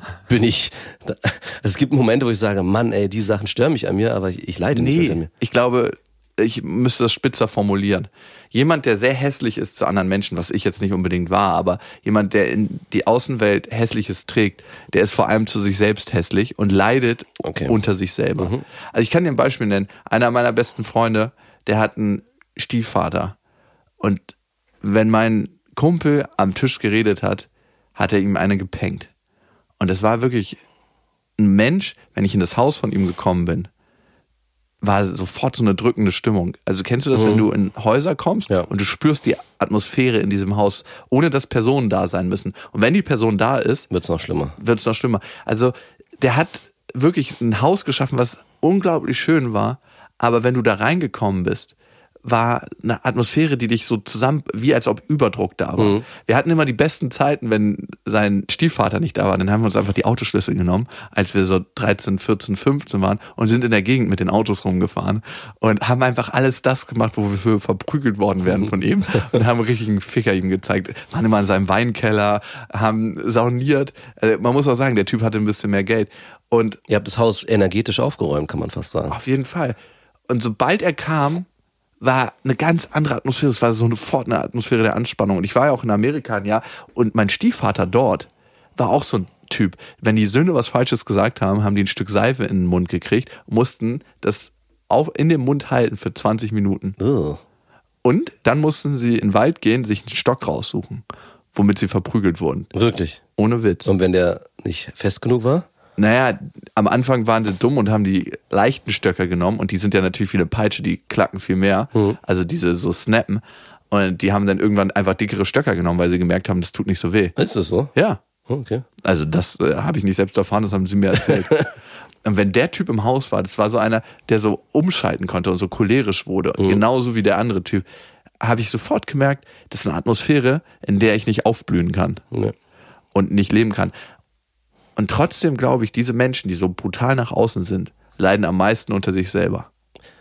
es gibt Momente, wo ich sage, Mann, ey, die Sachen stören mich an mir, aber ich leide nicht unter mir. Ich glaube, ich müsste das spitzer formulieren. Jemand, der sehr hässlich ist zu anderen Menschen, was ich jetzt nicht unbedingt war, aber jemand, der in die Außenwelt Hässliches trägt, der ist vor allem zu sich selbst hässlich und leidet unter sich selber. Also ich kann dir ein Beispiel nennen. Einer meiner besten Freunde, der hat einen Stiefvater. Und wenn mein Kumpel am Tisch geredet hat er ihm eine gepengt. Und es war wirklich ein Mensch, wenn ich in das Haus von ihm gekommen bin, war sofort so eine drückende Stimmung. Also kennst du das, wenn du in Häuser kommst und du spürst die Atmosphäre in diesem Haus, ohne dass Personen da sein müssen. Und wenn die Person da ist, wird's noch schlimmer. Also der hat wirklich ein Haus geschaffen, was unglaublich schön war, aber wenn du da reingekommen bist, war eine Atmosphäre, die dich so zusammen, wie als ob Überdruck da war. Wir hatten immer die besten Zeiten, wenn sein Stiefvater nicht da war. Dann haben wir uns einfach die Autoschlüssel genommen, als wir so 13, 14, 15 waren und sind in der Gegend mit den Autos rumgefahren und haben einfach alles das gemacht, wo wir für verprügelt worden wären von ihm und haben richtig einen Ficker ihm gezeigt. Waren immer in seinem Weinkeller, haben sauniert. Man muss auch sagen, der Typ hatte ein bisschen mehr Geld. Und ihr habt das Haus energetisch aufgeräumt, kann man fast sagen. Auf jeden Fall. Und sobald er kam, war eine ganz andere Atmosphäre. Es war sofort eine Atmosphäre der Anspannung. Und ich war ja auch in Amerika ein Jahr und mein Stiefvater dort war auch so ein Typ. Wenn die Söhne was Falsches gesagt haben, haben die ein Stück Seife in den Mund gekriegt und mussten das auch in den Mund halten für 20 Minuten. Und dann mussten sie in den Wald gehen, sich einen Stock raussuchen, womit sie verprügelt wurden. Wirklich? Ohne Witz. Und wenn der nicht fest genug war? Naja, am Anfang waren sie dumm und haben die leichten Stöcker genommen und die sind ja natürlich wie eine Peitsche, die klacken viel mehr, also diese so snappen und die haben dann irgendwann einfach dickere Stöcker genommen, weil sie gemerkt haben, das tut nicht so weh. Ist das so? Ja. Okay. Also das habe ich nicht selbst erfahren, das haben sie mir erzählt. Und wenn der Typ im Haus war, das war so einer, der so umschalten konnte und so cholerisch wurde, genauso wie der andere Typ, habe ich sofort gemerkt, das ist eine Atmosphäre, in der ich nicht aufblühen kann und nicht leben kann. Und trotzdem glaube ich, diese Menschen, die so brutal nach außen sind, leiden am meisten unter sich selber.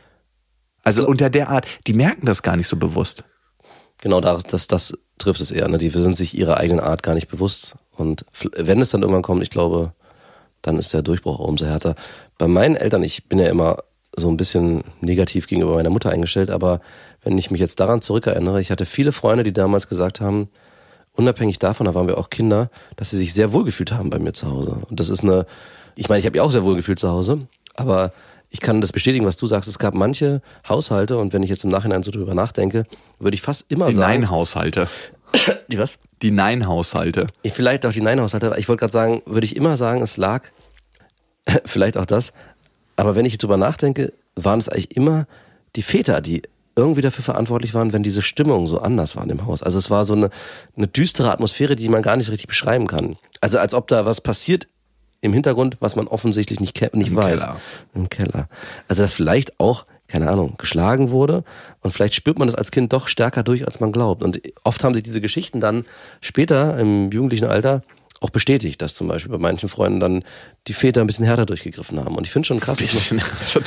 Also unter der Art, die merken das gar nicht so bewusst. Genau, das trifft es eher. Ne? Die sind sich ihrer eigenen Art gar nicht bewusst. Und wenn es dann irgendwann kommt, ich glaube, dann ist der Durchbruch umso härter. Bei meinen Eltern, ich bin ja immer so ein bisschen negativ gegenüber meiner Mutter eingestellt, aber wenn ich mich jetzt daran zurückerinnere, ich hatte viele Freunde, die damals gesagt haben, unabhängig davon, da waren wir auch Kinder, dass sie sich sehr wohl gefühlt haben bei mir zu Hause. Und das ist ich meine, ich habe ja auch sehr wohl gefühlt zu Hause, aber ich kann das bestätigen, was du sagst. Es gab manche Haushalte, und wenn ich jetzt im Nachhinein so drüber nachdenke, würde ich fast immer sagen... Die Nein-Haushalte. Die was? Die Nein-Haushalte. Vielleicht auch die Nein-Haushalte. Ich wollte gerade sagen, würde ich immer sagen, es lag vielleicht auch das. Aber wenn ich jetzt drüber nachdenke, waren es eigentlich immer die Väter, die irgendwie dafür verantwortlich waren, wenn diese Stimmung so anders war im Haus. Also es war so eine düstere Atmosphäre, die man gar nicht richtig beschreiben kann. Also als ob da was passiert im Hintergrund, was man offensichtlich nicht weiß. Keller. Im Keller. Also dass vielleicht auch, keine Ahnung, geschlagen wurde und vielleicht spürt man das als Kind doch stärker durch, als man glaubt. Und oft haben sich diese Geschichten dann später im jugendlichen Alter auch bestätigt, dass zum Beispiel bei manchen Freunden dann die Väter ein bisschen härter durchgegriffen haben. Und ich finde schon krass, ich finde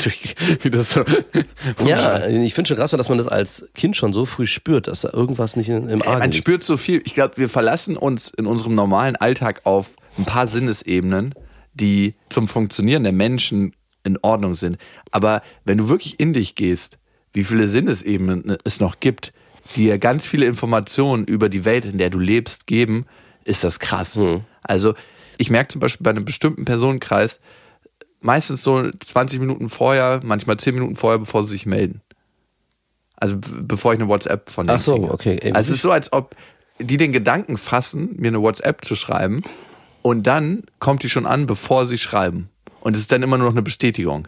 schon krass, dass man das als Kind schon so früh spürt, dass da irgendwas nicht im Argen liegt. Man spürt so viel. Ich glaube, wir verlassen uns in unserem normalen Alltag auf ein paar Sinnesebenen, die zum Funktionieren der Menschen in Ordnung sind. Aber wenn du wirklich in dich gehst, wie viele Sinnesebenen es noch gibt, die dir ganz viele Informationen über die Welt, in der du lebst, geben, ist das krass. Also ich merke zum Beispiel bei einem bestimmten Personenkreis, meistens so 20 Minuten vorher, manchmal 10 Minuten vorher, bevor sie sich melden. Also bevor ich eine WhatsApp von denen kriege. Okay. Also es ist so, als ob die den Gedanken fassen, mir eine WhatsApp zu schreiben und dann kommt die schon an, bevor sie schreiben. Und es ist dann immer nur noch eine Bestätigung.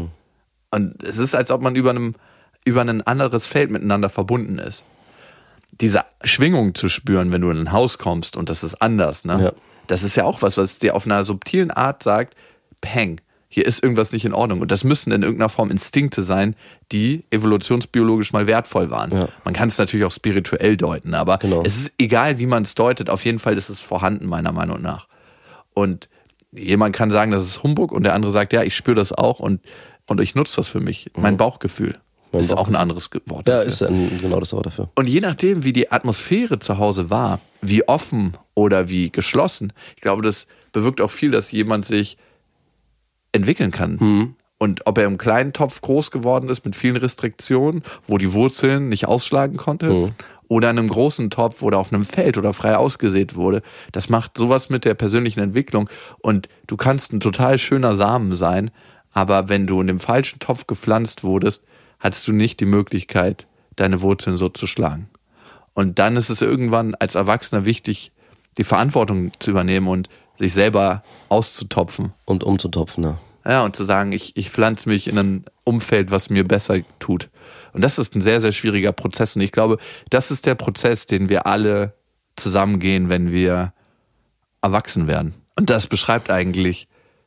Und es ist, als ob man über ein anderes Feld miteinander verbunden ist. Diese Schwingung zu spüren, wenn du in ein Haus kommst und das ist anders, ne? Ja. Das ist ja auch was dir auf einer subtilen Art sagt, peng, hier ist irgendwas nicht in Ordnung. Und das müssen in irgendeiner Form Instinkte sein, die evolutionsbiologisch mal wertvoll waren. Ja. Man kann es natürlich auch spirituell deuten, aber es ist egal, wie man es deutet, auf jeden Fall ist es vorhanden, meiner Meinung nach. Und jemand kann sagen, das ist Humbug und der andere sagt, ja, ich spüre das auch und ich nutze das für mich, mein Bauchgefühl. Ist auch ein anderes Wort dafür. Ja, ist genau das Wort dafür. Und je nachdem, wie die Atmosphäre zu Hause war, wie offen oder wie geschlossen, ich glaube, das bewirkt auch viel, dass jemand sich entwickeln kann. Und ob er im kleinen Topf groß geworden ist mit vielen Restriktionen, wo die Wurzeln nicht ausschlagen konnte, oder in einem großen Topf oder auf einem Feld oder frei ausgesät wurde, das macht sowas mit der persönlichen Entwicklung. Und du kannst ein total schöner Samen sein, aber wenn du in dem falschen Topf gepflanzt wurdest, hattest du nicht die Möglichkeit, deine Wurzeln so zu schlagen. Und dann ist es irgendwann als Erwachsener wichtig, die Verantwortung zu übernehmen und sich selber auszutopfen. Und umzutopfen, ja. Ja, und zu sagen, ich pflanze mich in ein Umfeld, was mir besser tut. Und das ist ein sehr, sehr schwieriger Prozess. Und ich glaube, das ist der Prozess, den wir alle zusammengehen, wenn wir erwachsen werden. Und das beschreibt eigentlich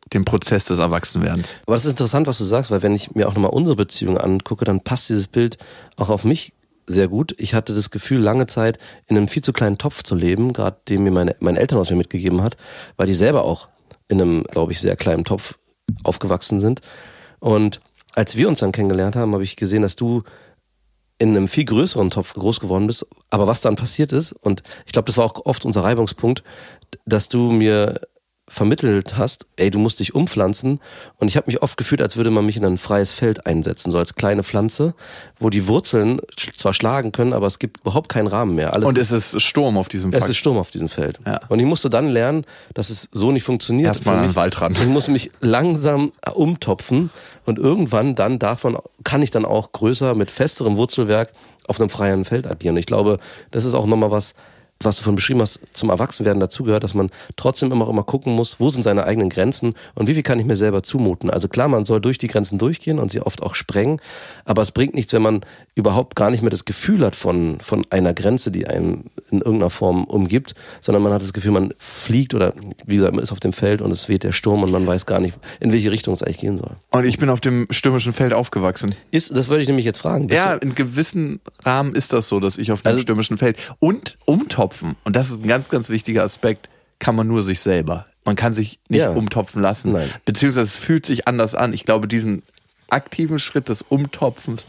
dem Prozess des Erwachsenwerdens. Aber das ist interessant, was du sagst, weil wenn ich mir auch nochmal unsere Beziehung angucke, dann passt dieses Bild auch auf mich sehr gut. Ich hatte das Gefühl, lange Zeit in einem viel zu kleinen Topf zu leben, gerade den mir mein Elternhaus mir mitgegeben hat, weil die selber auch in einem, glaube ich, sehr kleinen Topf aufgewachsen sind. Und als wir uns dann kennengelernt haben, habe ich gesehen, dass du in einem viel größeren Topf groß geworden bist. Aber was dann passiert ist, und ich glaube, das war auch oft unser Reibungspunkt, dass du mir vermittelt hast, ey, du musst dich umpflanzen. Und ich habe mich oft gefühlt, als würde man mich in ein freies Feld einsetzen, so als kleine Pflanze, wo die Wurzeln zwar schlagen können, aber es gibt überhaupt keinen Rahmen mehr. Und es ist Sturm auf diesem Feld. Es ist Sturm auf diesem Feld. Ja. Und ich musste dann lernen, dass es so nicht funktioniert. Erstmal an den Waldrand. Ich muss mich langsam umtopfen und irgendwann dann kann ich dann auch größer mit festerem Wurzelwerk auf einem freien Feld agieren. Ich glaube, das ist auch nochmal was du vorhin beschrieben hast, zum Erwachsenwerden dazugehört, dass man trotzdem immer gucken muss, wo sind seine eigenen Grenzen und wie viel kann ich mir selber zumuten. Also klar, man soll durch die Grenzen durchgehen und sie oft auch sprengen, aber es bringt nichts, wenn man überhaupt gar nicht mehr das Gefühl hat von einer Grenze, die einen in irgendeiner Form umgibt, sondern man hat das Gefühl, man fliegt oder wie gesagt, man ist auf dem Feld und es weht der Sturm und man weiß gar nicht, in welche Richtung es eigentlich gehen soll. Und ich bin auf dem stürmischen Feld aufgewachsen. Das würde ich nämlich jetzt fragen. Ja, in gewissen Rahmen ist das so, dass ich auf dem stürmischen Feld und umtopfen, und das ist ein ganz, ganz wichtiger Aspekt, kann man nur sich selber. Man kann sich nicht umtopfen lassen. Nein. Beziehungsweise es fühlt sich anders an. Ich glaube, diesen aktiven Schritt des Umtopfens,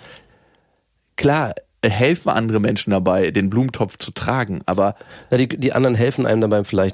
klar, helfen andere Menschen dabei, den Blumentopf zu tragen, aber die anderen helfen einem dabei, vielleicht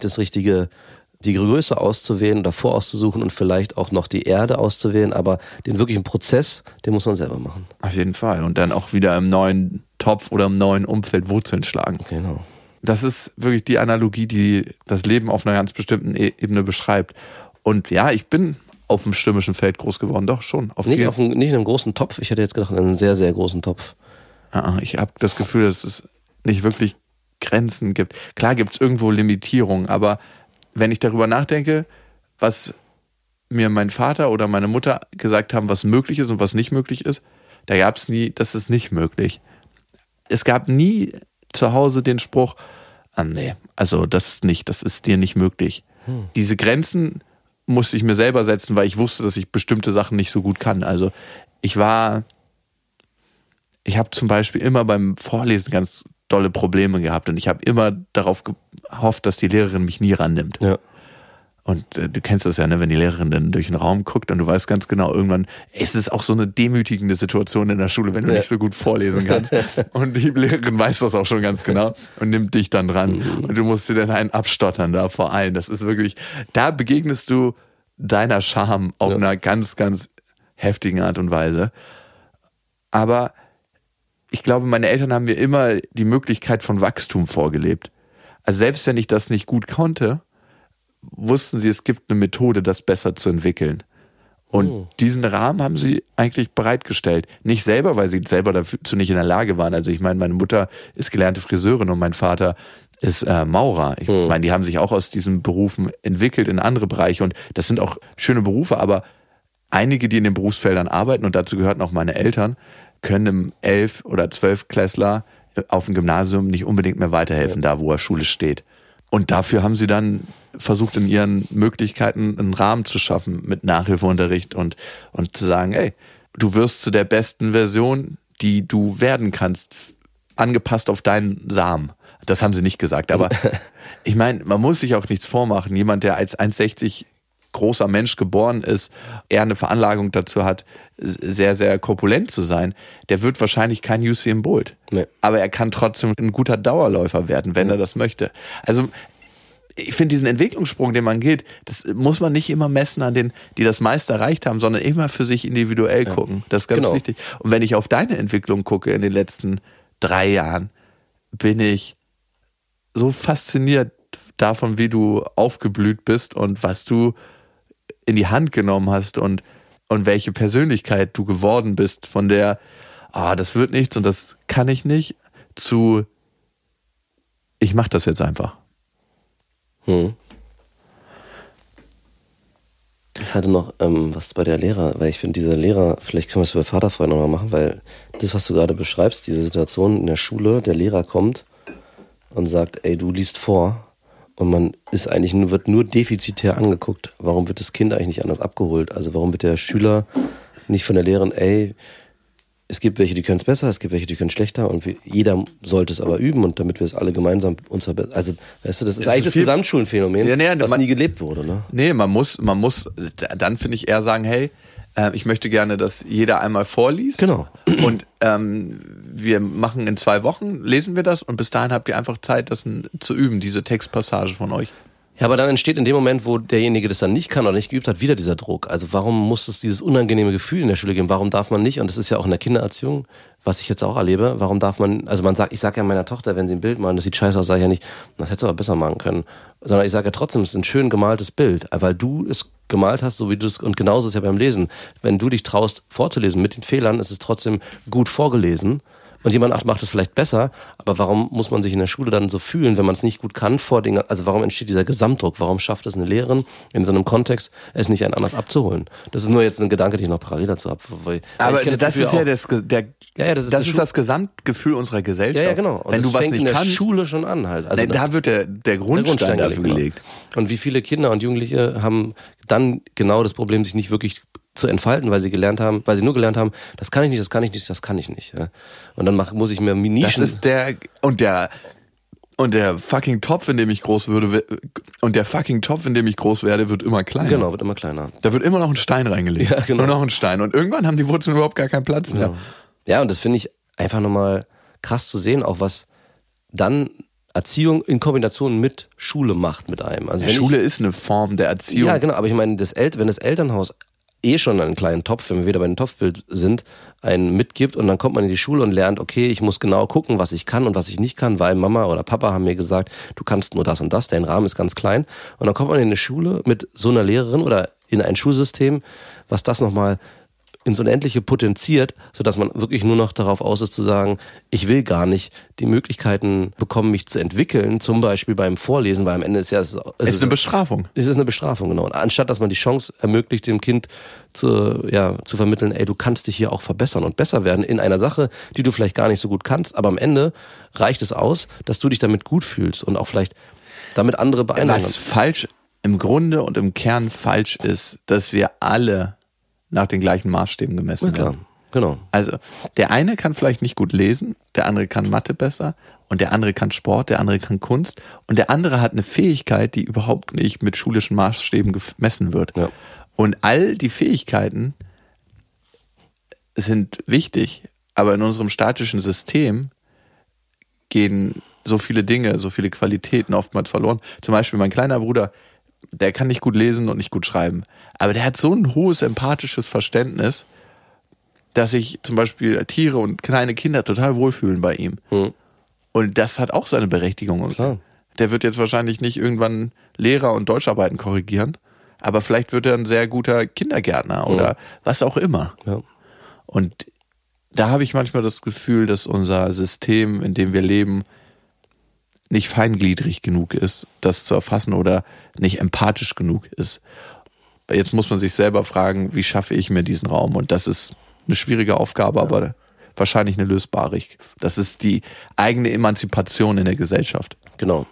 die Größe auszuwählen, davor auszusuchen und vielleicht auch noch die Erde auszuwählen, aber den wirklichen Prozess, den muss man selber machen. Auf jeden Fall. Und dann auch wieder im neuen Topf oder im neuen Umfeld Wurzeln schlagen. Genau. Das ist wirklich die Analogie, die das Leben auf einer ganz bestimmten Ebene beschreibt. Und ja, ich bin auf dem stürmischen Feld groß geworden, doch schon. Nicht in einem großen Topf, ich hätte jetzt gedacht, in einem sehr, sehr großen Topf. Ich habe das Gefühl, dass es nicht wirklich Grenzen gibt. Klar gibt es irgendwo Limitierungen, aber wenn ich darüber nachdenke, was mir mein Vater oder meine Mutter gesagt haben, was möglich ist und was nicht möglich ist, da gab es nie, das ist nicht möglich. Es gab nie zu Hause den Spruch, nee, also das nicht, das ist dir nicht möglich. Diese Grenzen musste ich mir selber setzen, weil ich wusste, dass ich bestimmte Sachen nicht so gut kann. Also ich habe zum Beispiel immer beim Vorlesen ganz dolle Probleme gehabt und ich habe immer darauf gehofft, dass die Lehrerin mich nie rannimmt. Ja. Und du kennst das ja, ne, wenn die Lehrerin dann durch den Raum guckt und du weißt ganz genau, irgendwann, es ist auch so eine demütigende Situation in der Schule, wenn du nicht so gut vorlesen kannst. Und die Lehrerin weiß das auch schon ganz genau und nimmt dich dann dran. Und du musst dir dann einen abstottern da vor allen. Das ist wirklich, da begegnest du deiner Scham auf einer ganz, ganz heftigen Art und Weise. Aber ich glaube, meine Eltern haben mir immer die Möglichkeit von Wachstum vorgelebt. Also selbst wenn ich das nicht gut konnte, wussten sie, es gibt eine Methode, das besser zu entwickeln. Und diesen Rahmen haben sie eigentlich bereitgestellt. Nicht selber, weil sie selber dazu nicht in der Lage waren. Also ich meine, meine Mutter ist gelernte Friseurin und mein Vater ist Maurer. Ich meine, die haben sich auch aus diesen Berufen entwickelt in andere Bereiche. Und das sind auch schöne Berufe, aber einige, die in den Berufsfeldern arbeiten, und dazu gehörten auch meine Eltern, können einem 11- oder 12-Klässler auf dem Gymnasium nicht unbedingt mehr weiterhelfen, da wo er schulisch steht. Und dafür haben sie dann versucht, in ihren Möglichkeiten einen Rahmen zu schaffen mit Nachhilfeunterricht und zu sagen, ey, du wirst zu der besten Version, die du werden kannst, angepasst auf deinen Samen. Das haben sie nicht gesagt, aber ich meine, man muss sich auch nichts vormachen. Jemand, der als 1,60 großer Mensch geboren ist, eher eine Veranlagung dazu hat, sehr, sehr korpulent zu sein, der wird wahrscheinlich kein Usain Bolt. Nee. Aber er kann trotzdem ein guter Dauerläufer werden, wenn er das möchte. Also ich finde diesen Entwicklungssprung, den man geht, das muss man nicht immer messen an denen, die das meiste erreicht haben, sondern immer für sich individuell gucken. Das ist ganz wichtig. Und wenn ich auf deine Entwicklung gucke in den letzten 3 Jahren, bin ich so fasziniert davon, wie du aufgeblüht bist und was du in die Hand genommen hast und welche Persönlichkeit du geworden bist, von der, das wird nichts und das kann ich nicht, zu ich mach das jetzt einfach. Ich hatte noch was bei der Lehrer, weil ich finde, diese Lehrer, vielleicht können wir es bei Vaterfrei nochmal machen, weil das, was du gerade beschreibst, diese Situation in der Schule, der Lehrer kommt und sagt, ey, du liest vor und man ist eigentlich wird nur defizitär angeguckt. Warum wird das Kind eigentlich nicht anders abgeholt? Also warum wird der Schüler nicht von der Lehrerin, es gibt welche, die können es besser, es gibt welche, die können es schlechter und jeder sollte es aber üben und damit wir es alle gemeinsam uns verbessern. Also, weißt du, das ist eigentlich das Gesamtschulenphänomen, was nie gelebt wurde. Ne? Nee, man muss dann, finde ich, eher sagen, hey, ich möchte gerne, dass jeder einmal vorliest. Genau. Und wir machen in 2 Wochen, lesen wir das und bis dahin habt ihr einfach Zeit, das zu üben, diese Textpassage von euch. Ja, aber dann entsteht in dem Moment, wo derjenige das dann nicht kann oder nicht geübt hat, wieder dieser Druck. Also warum muss es dieses unangenehme Gefühl in der Schule geben? Warum darf man nicht? Und das ist ja auch in der Kindererziehung, was ich jetzt auch erlebe. Warum darf man, also ich sage ja meiner Tochter, wenn sie ein Bild malen, das sieht scheiße aus, sage ich ja nicht, das hättest du aber besser machen können. Sondern ich sage ja trotzdem, es ist ein schön gemaltes Bild, weil du es gemalt hast, so wie du es, und genauso ist es ja beim Lesen. Wenn du dich traust vorzulesen mit den Fehlern, ist es trotzdem gut vorgelesen. Und jemand macht es vielleicht besser, aber warum muss man sich in der Schule dann so fühlen, wenn man es nicht gut kann also warum entsteht dieser Gesamtdruck? Warum schafft es eine Lehrerin in so einem Kontext, es nicht anders abzuholen? Das ist nur jetzt ein Gedanke, den ich noch parallel dazu habe. Aber das ist ja das ist das Gesamtgefühl unserer Gesellschaft. Ja, genau. Und wenn du was fängt nicht in der kannst, Schule schon an halt. Also da wird der Grundstein dafür gelegt. Und wie viele Kinder und Jugendliche haben dann genau das Problem, sich nicht wirklich zu entfalten, weil sie nur gelernt haben, das kann ich nicht, das kann ich nicht, das kann ich nicht. Ja. Und dann muss ich mir Nischen... Das ist der fucking Topf, in dem ich groß werde, wird immer kleiner. Genau, wird immer kleiner. Da wird immer noch ein Stein reingelegt. Ja, genau. Nur noch ein Stein. Und irgendwann haben die Wurzeln überhaupt gar keinen Platz mehr. Ja, und das finde ich einfach nochmal krass zu sehen, auch was dann Erziehung in Kombination mit Schule macht mit einem. Also Schule ist eine Form der Erziehung. Ja, genau, aber ich meine, wenn das Elternhaus schon einen kleinen Topf, wenn wir wieder bei dem Topfbild sind, einen mitgibt und dann kommt man in die Schule und lernt, okay, ich muss genau gucken, was ich kann und was ich nicht kann, weil Mama oder Papa haben mir gesagt, du kannst nur das und das, dein Rahmen ist ganz klein. Und dann kommt man in eine Schule mit so einer Lehrerin oder in ein Schulsystem, was das nochmal ins Unendliche potenziert, sodass man wirklich nur noch darauf aus ist zu sagen, ich will gar nicht die Möglichkeiten bekommen, mich zu entwickeln, zum Beispiel beim Vorlesen, weil am Ende ist ja... Es ist eine Bestrafung. Es ist eine Bestrafung, genau. Und anstatt, dass man die Chance ermöglicht, dem Kind zu vermitteln, du kannst dich hier auch verbessern und besser werden in einer Sache, die du vielleicht gar nicht so gut kannst, aber am Ende reicht es aus, dass du dich damit gut fühlst und auch vielleicht damit andere beeindrucken. Was falsch im Grunde und im Kern falsch ist, dass wir alle nach den gleichen Maßstäben gemessen werden. Genau. Also der eine kann vielleicht nicht gut lesen, der andere kann Mathe besser und der andere kann Sport, der andere kann Kunst und der andere hat eine Fähigkeit, die überhaupt nicht mit schulischen Maßstäben gemessen wird. Ja. Und all die Fähigkeiten sind wichtig, aber in unserem statischen System gehen so viele Dinge, so viele Qualitäten oftmals verloren. Zum Beispiel mein kleiner Bruder, der kann nicht gut lesen und nicht gut schreiben. Aber der hat so ein hohes empathisches Verständnis, dass sich zum Beispiel Tiere und kleine Kinder total wohlfühlen bei ihm. Mhm. Und das hat auch seine Berechtigung. Klar. Der wird jetzt wahrscheinlich nicht irgendwann Lehrer und Deutscharbeiten korrigieren, aber vielleicht wird er ein sehr guter Kindergärtner oder was auch immer. Ja. Und da habe ich manchmal das Gefühl, dass unser System, in dem wir leben, nicht feingliedrig genug ist, das zu erfassen oder nicht empathisch genug ist. Jetzt muss man sich selber fragen, wie schaffe ich mir diesen Raum? Und das ist eine schwierige Aufgabe, aber wahrscheinlich eine lösbare. Das ist die eigene Emanzipation in der Gesellschaft. Genau.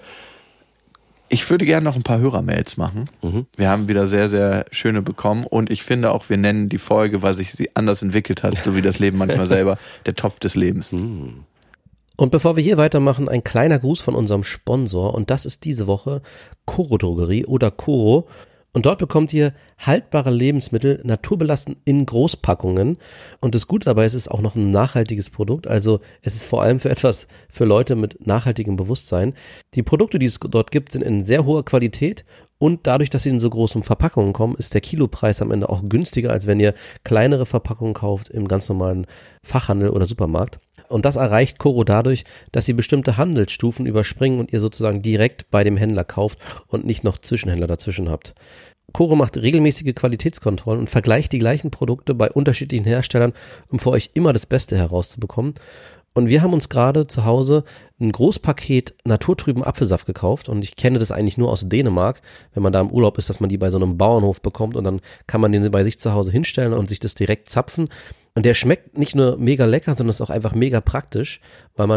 Ich würde gerne noch ein paar Hörermails machen. Mhm. Wir haben wieder sehr, sehr schöne bekommen und ich finde auch, wir nennen die Folge, weil sich sie anders entwickelt hat, so wie das Leben manchmal selber, der Topf des Lebens. Mhm. Und bevor wir hier weitermachen, ein kleiner Gruß von unserem Sponsor und das ist diese Woche Coro Drogerie oder Coro. Und dort bekommt ihr haltbare Lebensmittel, naturbelassen in Großpackungen. Und das Gute dabei ist, es ist auch noch ein nachhaltiges Produkt. Also es ist vor allem für Leute mit nachhaltigem Bewusstsein. Die Produkte, die es dort gibt, sind in sehr hoher Qualität. Und dadurch, dass sie in so großen Verpackungen kommen, ist der Kilopreis am Ende auch günstiger, als wenn ihr kleinere Verpackungen kauft im ganz normalen Fachhandel oder Supermarkt. Und das erreicht Coro dadurch, dass sie bestimmte Handelsstufen überspringen und ihr sozusagen direkt bei dem Händler kauft und nicht noch Zwischenhändler dazwischen habt. Coro macht regelmäßige Qualitätskontrollen und vergleicht die gleichen Produkte bei unterschiedlichen Herstellern, um für euch immer das Beste herauszubekommen. Und wir haben uns gerade zu Hause ein Großpaket naturtrüben Apfelsaft gekauft und ich kenne das eigentlich nur aus Dänemark, wenn man da im Urlaub ist, dass man die bei so einem Bauernhof bekommt und dann kann man den bei sich zu Hause hinstellen und sich das direkt zapfen. Und der schmeckt nicht nur mega lecker, sondern ist auch einfach mega praktisch, weil man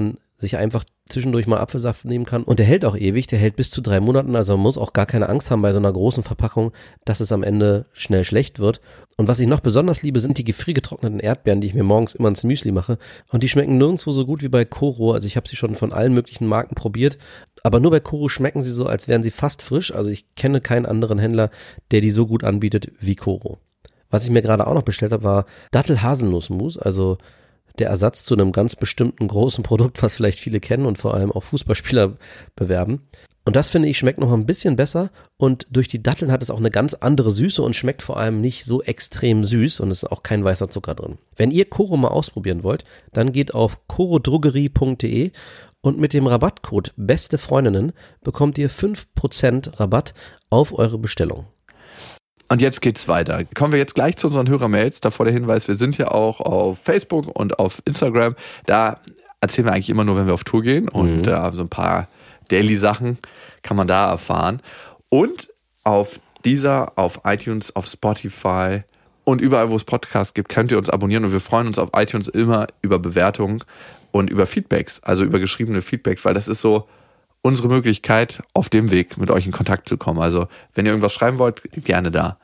sich einfach zwischendurch mal Apfelsaft nehmen kann. Und der hält auch ewig, der hält bis zu 3 Monaten. Also man muss auch gar keine Angst haben bei so einer großen Verpackung, dass es am Ende schnell schlecht wird. Und was ich noch besonders liebe, sind die gefriergetrockneten Erdbeeren, die ich mir morgens immer ins Müsli mache. Und die schmecken nirgendwo so gut wie bei Koro. Also ich habe sie schon von allen möglichen Marken probiert. Aber nur bei Koro schmecken sie so, als wären sie fast frisch. Also ich kenne keinen anderen Händler, der die so gut anbietet wie Koro. Was ich mir gerade auch noch bestellt habe, war Dattel-Haselnuss-Mousse. Also der Ersatz zu einem ganz bestimmten großen Produkt, was vielleicht viele kennen und vor allem auch Fußballspieler bewerben. Und das, finde ich, schmeckt noch ein bisschen besser und durch die Datteln hat es auch eine ganz andere Süße und schmeckt vor allem nicht so extrem süß und es ist auch kein weißer Zucker drin. Wenn ihr Koro mal ausprobieren wollt, dann geht auf korodrogerie.de und mit dem Rabattcode BesteFreundinnen bekommt ihr 5% Rabatt auf eure Bestellung. Und jetzt geht's weiter. Kommen wir jetzt gleich zu unseren Hörermails. Davor der Hinweis, wir sind ja auch auf Facebook und auf Instagram. Da erzählen wir eigentlich immer nur, wenn wir auf Tour gehen und so ein paar Daily-Sachen kann man da erfahren. Und auf Deezer, auf iTunes, auf Spotify und überall, wo es Podcasts gibt, könnt ihr uns abonnieren und wir freuen uns auf iTunes immer über Bewertungen und über Feedbacks, also über geschriebene Feedbacks, weil das ist so unsere Möglichkeit, auf dem Weg mit euch in Kontakt zu kommen. Also, wenn ihr irgendwas schreiben wollt, gerne da.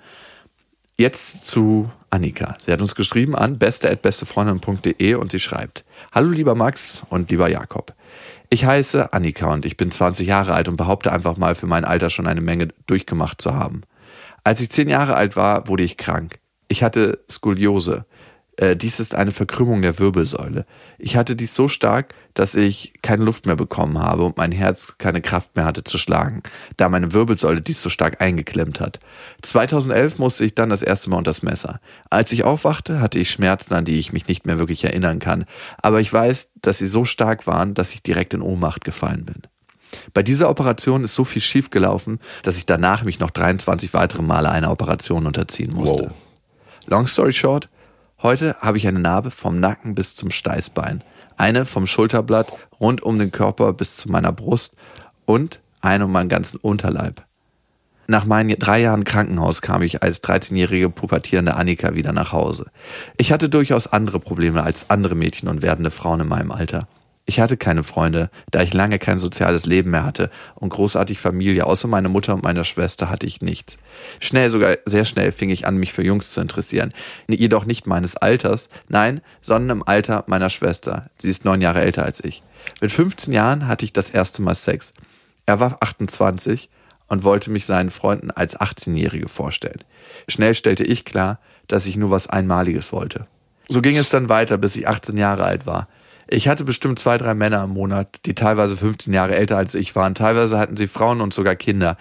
Jetzt zu Annika. Sie hat uns geschrieben an beste@bestefreundin.de und sie schreibt: Hallo lieber Max und lieber Jakob. Ich heiße Annika und ich bin 20 Jahre alt und behaupte einfach mal für mein Alter schon eine Menge durchgemacht zu haben. Als ich 10 Jahre alt war, wurde ich krank. Ich hatte Skoliose. Dies ist eine Verkrümmung der Wirbelsäule. Ich hatte dies so stark, dass ich keine Luft mehr bekommen habe und mein Herz keine Kraft mehr hatte zu schlagen, da meine Wirbelsäule dies so stark eingeklemmt hat. 2011 musste ich dann das erste Mal unter das Messer. Als ich aufwachte, hatte ich Schmerzen, an die ich mich nicht mehr wirklich erinnern kann, aber ich weiß, dass sie so stark waren, dass ich direkt in Ohnmacht gefallen bin. Bei dieser Operation ist so viel schief gelaufen, dass ich danach mich noch 23 weitere Male einer Operation unterziehen musste. Wow. Long story short, heute habe ich eine Narbe vom Nacken bis zum Steißbein, eine vom Schulterblatt rund um den Körper bis zu meiner Brust und eine um meinen ganzen Unterleib. Nach meinen 3 Jahren Krankenhaus kam ich als 13-jährige pubertierende Annika wieder nach Hause. Ich hatte durchaus andere Probleme als andere Mädchen und werdende Frauen in meinem Alter. Ich hatte keine Freunde, da ich lange kein soziales Leben mehr hatte und großartig Familie, außer meiner Mutter und meiner Schwester, hatte ich nichts. Sogar sehr schnell fing ich an, mich für Jungs zu interessieren. Jedoch nicht meines Alters, nein, sondern im Alter meiner Schwester. Sie ist 9 Jahre älter als ich. Mit 15 Jahren hatte ich das erste Mal Sex. Er war 28 und wollte mich seinen Freunden als 18-Jährige vorstellen. Schnell stellte ich klar, dass ich nur was Einmaliges wollte. So ging es dann weiter, bis ich 18 Jahre alt war. Ich hatte bestimmt 2, 3 Männer im Monat, die teilweise 15 Jahre älter als ich waren. Teilweise hatten sie Frauen und sogar Kinder.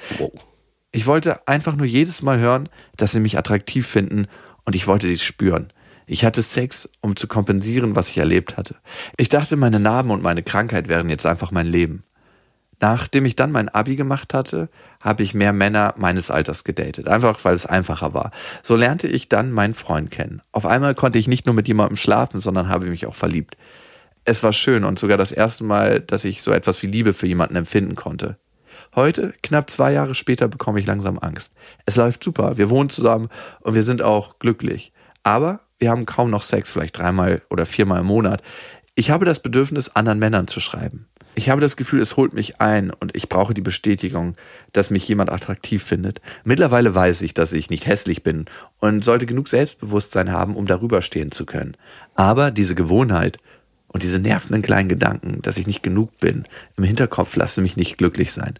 Ich wollte einfach nur jedes Mal hören, dass sie mich attraktiv finden und ich wollte dies spüren. Ich hatte Sex, um zu kompensieren, was ich erlebt hatte. Ich dachte, meine Narben und meine Krankheit wären jetzt einfach mein Leben. Nachdem ich dann mein Abi gemacht hatte, habe ich mehr Männer meines Alters gedatet, einfach weil es einfacher war. So lernte ich dann meinen Freund kennen. Auf einmal konnte ich nicht nur mit jemandem schlafen, sondern habe mich auch verliebt. Es war schön und sogar das erste Mal, dass ich so etwas wie Liebe für jemanden empfinden konnte. Heute, knapp 2 Jahre später, bekomme ich langsam Angst. Es läuft super, wir wohnen zusammen und wir sind auch glücklich. Aber wir haben kaum noch Sex, vielleicht 3 oder 4 Mal im Monat. Ich habe das Bedürfnis, anderen Männern zu schreiben. Ich habe das Gefühl, es holt mich ein und ich brauche die Bestätigung, dass mich jemand attraktiv findet. Mittlerweile weiß ich, dass ich nicht hässlich bin und sollte genug Selbstbewusstsein haben, um darüber stehen zu können. Aber diese Gewohnheit und diese nervenden kleinen Gedanken, dass ich nicht genug bin, im Hinterkopf lassen mich nicht glücklich sein.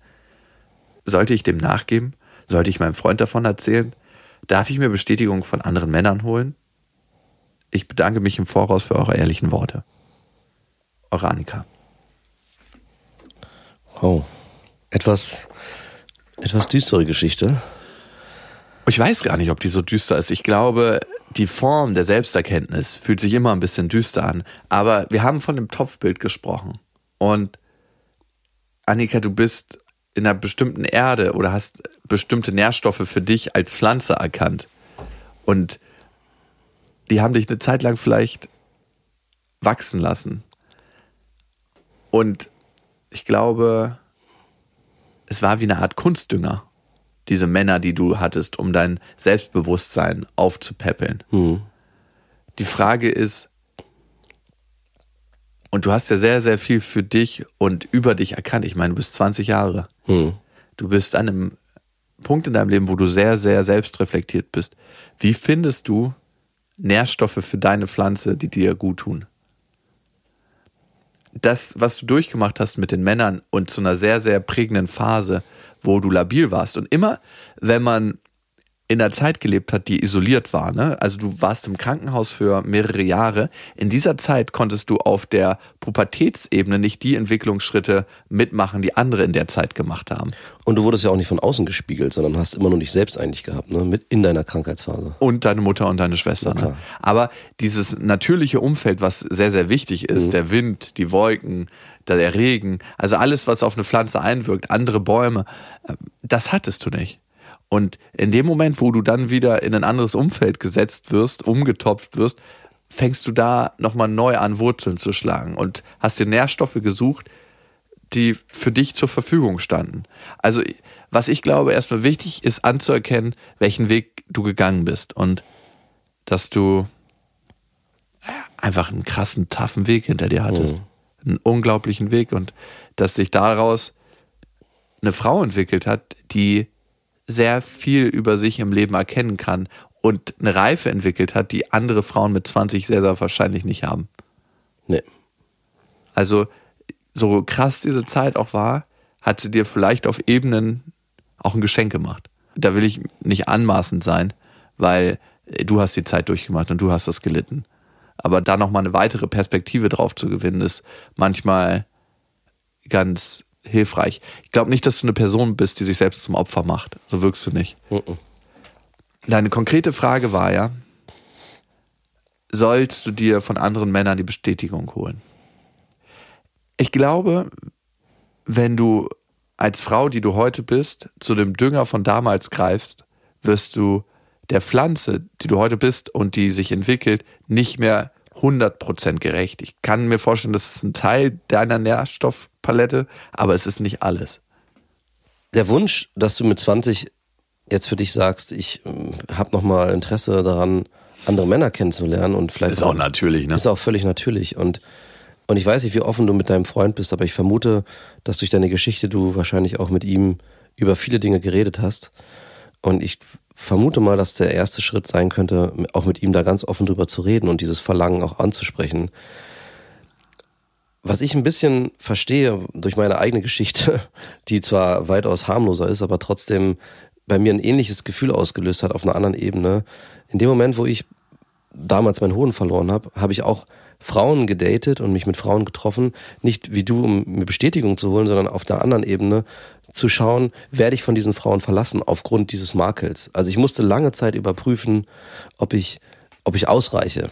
Sollte ich dem nachgeben? Sollte ich meinem Freund davon erzählen? Darf ich mir Bestätigung von anderen Männern holen? Ich bedanke mich im Voraus für eure ehrlichen Worte. Eure Annika. Oh, etwas düstere Geschichte. Ich weiß gar nicht, ob die so düster ist. Ich glaube, die Form der Selbsterkenntnis fühlt sich immer ein bisschen düster an. Aber wir haben von dem Topfbild gesprochen. Und Annika, du bist in einer bestimmten Erde oder hast bestimmte Nährstoffe für dich als Pflanze erkannt. Und die haben dich eine Zeit lang vielleicht wachsen lassen. Und ich glaube, es war wie eine Art Kunstdünger. Diese Männer, die du hattest, um dein Selbstbewusstsein aufzupäppeln. Die Frage ist, Und du hast ja sehr, sehr viel für dich und über dich erkannt. Ich meine, du bist 20 Jahre. Du bist an einem Punkt in deinem Leben, wo du sehr, sehr selbstreflektiert bist. Wie findest du Nährstoffe für deine Pflanze, die dir gut tun? Das, was du durchgemacht hast mit den Männern und zu einer sehr, sehr prägenden Phase, wo du labil warst. Und immer, wenn man in einer Zeit gelebt hat, die isoliert war, ne? Also du warst im Krankenhaus für mehrere Jahre. In dieser Zeit konntest du auf der Pubertätsebene nicht die Entwicklungsschritte mitmachen, die andere in der Zeit gemacht haben. Und du wurdest ja auch nicht von außen gespiegelt, sondern hast immer nur dich selbst eigentlich gehabt, ne? Mit in deiner Krankheitsphase. Und deine Mutter und deine Schwester. Ne? Aber dieses natürliche Umfeld, was sehr, sehr wichtig ist, der Wind, die Wolken, der Regen, also alles, was auf eine Pflanze einwirkt, andere Bäume, das hattest du nicht. Und in dem Moment, wo du dann wieder in ein anderes Umfeld gesetzt wirst, umgetopft wirst, fängst du da nochmal neu an, Wurzeln zu schlagen und hast dir Nährstoffe gesucht, die für dich zur Verfügung standen. Also was ich glaube, erstmal wichtig ist anzuerkennen, welchen Weg du gegangen bist und dass du einfach einen krassen, toughen Weg hinter dir hattest. Einen unglaublichen Weg und dass sich daraus eine Frau entwickelt hat, die sehr viel über sich im Leben erkennen kann und eine Reife entwickelt hat, die andere Frauen mit 20 sehr, sehr wahrscheinlich nicht haben. Nee. Also, so krass diese Zeit auch war, hat sie dir vielleicht auf Ebenen auch ein Geschenk gemacht. Da will ich nicht anmaßend sein, weil du hast die Zeit durchgemacht und du hast das gelitten. Aber da nochmal eine weitere Perspektive drauf zu gewinnen, ist manchmal ganz hilfreich. Ich glaube nicht, dass du eine Person bist, die sich selbst zum Opfer macht. So wirkst du nicht. Deine konkrete Frage war ja, sollst du dir von anderen Männern die Bestätigung holen? Ich glaube, wenn du als Frau, die du heute bist, zu dem Dünger von damals greifst, wirst du der Pflanze, die du heute bist und die sich entwickelt, nicht mehr 100% gerecht. Ich kann mir vorstellen, das ist ein Teil deiner Nährstoffpalette, aber es ist nicht alles. Der Wunsch, dass du mit 20 jetzt für dich sagst, ich habe nochmal Interesse daran, andere Männer kennenzulernen und vielleicht ist auch natürlich, ne? Ist auch völlig natürlich und ich weiß nicht, wie offen du mit deinem Freund bist, aber ich vermute, dass durch deine Geschichte du wahrscheinlich auch mit ihm über viele Dinge geredet hast und ich vermute mal, dass der erste Schritt sein könnte, auch mit ihm da ganz offen drüber zu reden und dieses Verlangen auch anzusprechen. Was ich ein bisschen verstehe durch meine eigene Geschichte, die zwar weitaus harmloser ist, aber trotzdem bei mir ein ähnliches Gefühl ausgelöst hat auf einer anderen Ebene. In dem Moment, wo ich damals meinen Hoden verloren habe, habe ich auch Frauen gedatet und mich mit Frauen getroffen, nicht wie du, um mir Bestätigung zu holen, sondern auf der anderen Ebene zu schauen, werde ich von diesen Frauen verlassen aufgrund dieses Makels. Also ich musste lange Zeit überprüfen, ob ich ausreiche.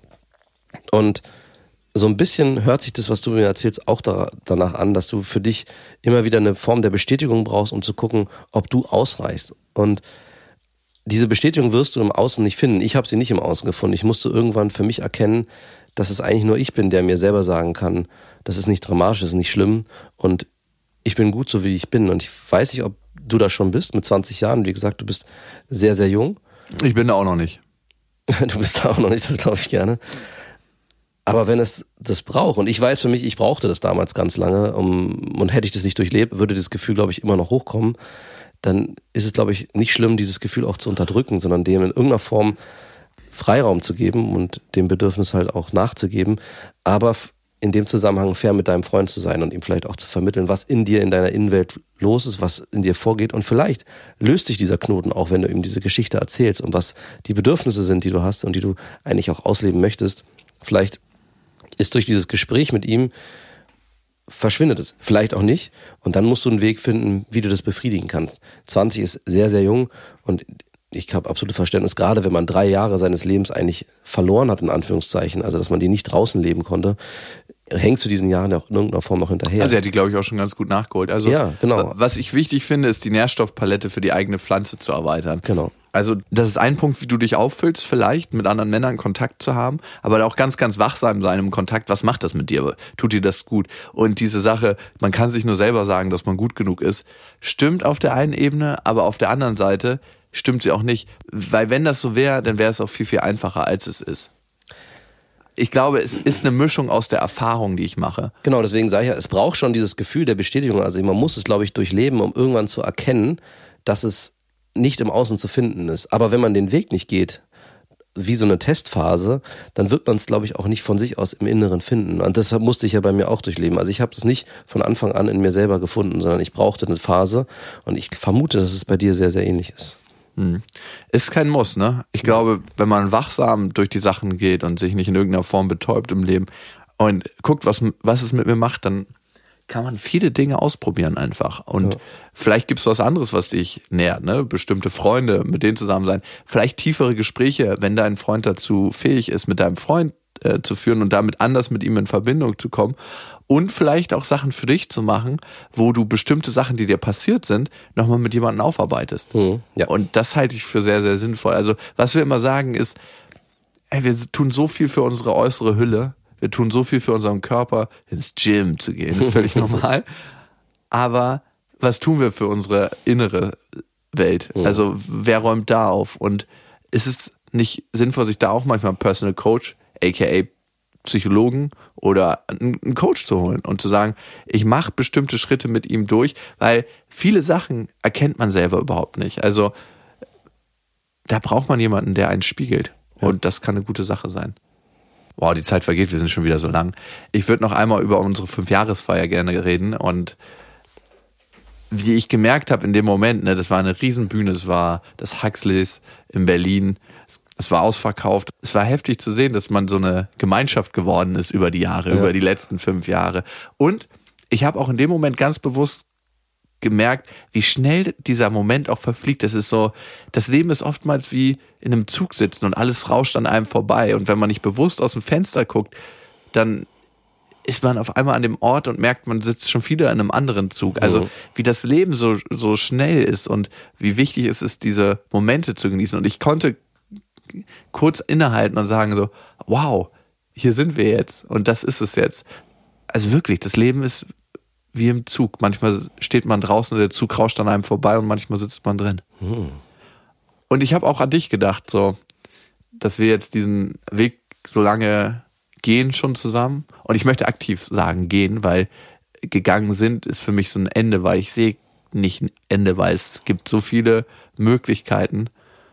Und so ein bisschen hört sich das, was du mir erzählst, auch danach an, dass du für dich immer wieder eine Form der Bestätigung brauchst, um zu gucken, ob du ausreichst. Und diese Bestätigung wirst du im Außen nicht finden. Ich habe sie nicht im Außen gefunden. Ich musste irgendwann für mich erkennen, dass es eigentlich nur ich bin, der mir selber sagen kann, das ist nicht dramatisch, das ist nicht schlimm und ich bin gut so, wie ich bin. Und ich weiß nicht, ob du da schon bist mit 20 Jahren. Wie gesagt, du bist sehr, sehr jung. Ich bin da auch noch nicht. Du bist da auch noch nicht, das glaube ich gerne. Aber wenn es das braucht, und ich weiß für mich, ich brauchte das damals ganz lange, und hätte ich das nicht durchlebt, würde das Gefühl, glaube ich, immer noch hochkommen, dann ist es, glaube ich, nicht schlimm, dieses Gefühl auch zu unterdrücken, sondern dem in irgendeiner Form Freiraum zu geben und dem Bedürfnis halt auch nachzugeben, aber in dem Zusammenhang fair mit deinem Freund zu sein und ihm vielleicht auch zu vermitteln, was in dir, in deiner Innenwelt los ist, was in dir vorgeht. Und vielleicht löst sich dieser Knoten auch, wenn du ihm diese Geschichte erzählst und was die Bedürfnisse sind, die du hast und die du eigentlich auch ausleben möchtest. Vielleicht ist durch dieses Gespräch mit ihm verschwindet es. Vielleicht auch nicht. Und dann musst du einen Weg finden, wie du das befriedigen kannst. 20 ist sehr, sehr jung und ich habe absolutes Verständnis, gerade wenn man 3 Jahre seines Lebens eigentlich verloren hat, in Anführungszeichen, also dass man die nicht draußen leben konnte, hängst du diesen Jahren auch in irgendeiner Form noch hinterher. Also er hat die, glaube ich, auch schon ganz gut nachgeholt. Also ja, genau. Was ich wichtig finde, ist die Nährstoffpalette für die eigene Pflanze zu erweitern. Genau. Also das ist ein Punkt, wie du dich auffüllst, vielleicht mit anderen Männern Kontakt zu haben, aber auch ganz, ganz wachsam sein im Kontakt. Was macht das mit dir? Tut dir das gut? Und diese Sache, man kann sich nur selber sagen, dass man gut genug ist, stimmt auf der einen Ebene, aber auf der anderen Seite stimmt sie auch nicht. Weil wenn das so wäre, dann wäre es auch viel, viel einfacher, als es ist. ich glaube, es ist eine Mischung aus der Erfahrung, die ich mache. Genau, deswegen sage ich ja, es braucht schon dieses Gefühl der Bestätigung. Also man muss es, glaube ich, durchleben, um irgendwann zu erkennen, dass es nicht im Außen zu finden ist. Aber wenn man den Weg nicht geht, wie so eine Testphase, dann wird man es, glaube ich, auch nicht von sich aus im Inneren finden. Und deshalb musste ich ja bei mir auch durchleben. Also ich habe das nicht von Anfang an in mir selber gefunden, sondern ich brauchte eine Phase. Und ich vermute, dass es bei dir sehr, sehr ähnlich ist. Ist kein Muss, ne? Ich glaube, wenn man wachsam durch die Sachen geht und sich nicht in irgendeiner Form betäubt im Leben und guckt, was es mit mir macht, dann kann man viele Dinge ausprobieren einfach. Und vielleicht gibt es was anderes, was dich nährt, ne? Bestimmte Freunde, mit denen zusammen sein. Vielleicht tiefere Gespräche, wenn dein Freund dazu fähig ist, mit deinem Freund zu führen und damit anders mit ihm in Verbindung zu kommen. Und vielleicht auch Sachen für dich zu machen, wo du bestimmte Sachen, die dir passiert sind, nochmal mit jemandem aufarbeitest. Ja. Und das halte ich für sehr, sehr sinnvoll. Also was wir immer sagen ist, wir tun so viel für unsere äußere Hülle, wir tun so viel für unseren Körper, ins Gym zu gehen, ist völlig normal. Aber was tun wir für unsere innere Welt? Also wer räumt da auf? Und ist es nicht sinnvoll, sich da auch manchmal einen Personal Coach, aka Psychologen oder einen Coach zu holen und zu sagen, ich mache bestimmte Schritte mit ihm durch, weil viele Sachen erkennt man selber überhaupt nicht. Also da braucht man jemanden, der einen spiegelt. Und das kann eine gute Sache sein. Wow, die Zeit vergeht, wir sind schon wieder so lang. Ich würde noch einmal über unsere 5-Jahresfeier gerne reden und wie ich gemerkt habe in dem Moment, ne, das war eine Riesenbühne, es war das Huxleys in Berlin, es war ausverkauft. Es war heftig zu sehen, dass man so eine Gemeinschaft geworden ist über die Jahre, über die letzten 5 Jahre. Und ich habe auch in dem Moment ganz bewusst gemerkt, wie schnell dieser Moment auch verfliegt. Das ist so, das Leben ist oftmals wie in einem Zug sitzen und alles rauscht an einem vorbei. Und wenn man nicht bewusst aus dem Fenster guckt, dann ist man auf einmal an dem Ort und merkt, man sitzt schon wieder in einem anderen Zug. Also wie das Leben so schnell ist und wie wichtig es ist, diese Momente zu genießen. Und ich konnte kurz innehalten und sagen so, wow, hier sind wir jetzt und das ist es jetzt. Also wirklich, das Leben ist wie im Zug. Manchmal steht man draußen und der Zug rauscht an einem vorbei und manchmal sitzt man drin. Und ich habe auch an dich gedacht, so, dass wir jetzt diesen Weg so lange gehen schon zusammen. Und ich möchte aktiv sagen, gehen, weil gegangen sind ist für mich so ein Ende, weil ich sehe nicht ein Ende, weil es gibt so viele Möglichkeiten,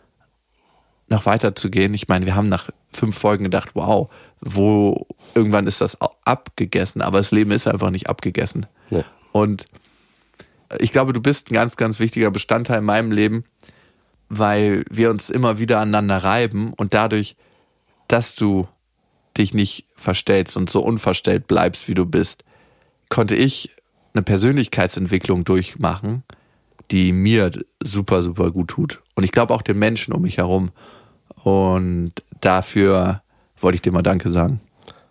noch weiter zu gehen. Ich meine, wir haben nach 5 Folgen gedacht, wow, irgendwann ist das abgegessen, aber das Leben ist einfach nicht abgegessen. Nee. Und ich glaube, du bist ein ganz, ganz wichtiger Bestandteil in meinem Leben, weil wir uns immer wieder aneinander reiben und dadurch, dass du dich nicht verstellst und so unverstellt bleibst, wie du bist, konnte ich eine Persönlichkeitsentwicklung durchmachen, die mir super, super gut tut. Und ich glaube auch den Menschen um mich herum. Und dafür wollte ich dir mal Danke sagen.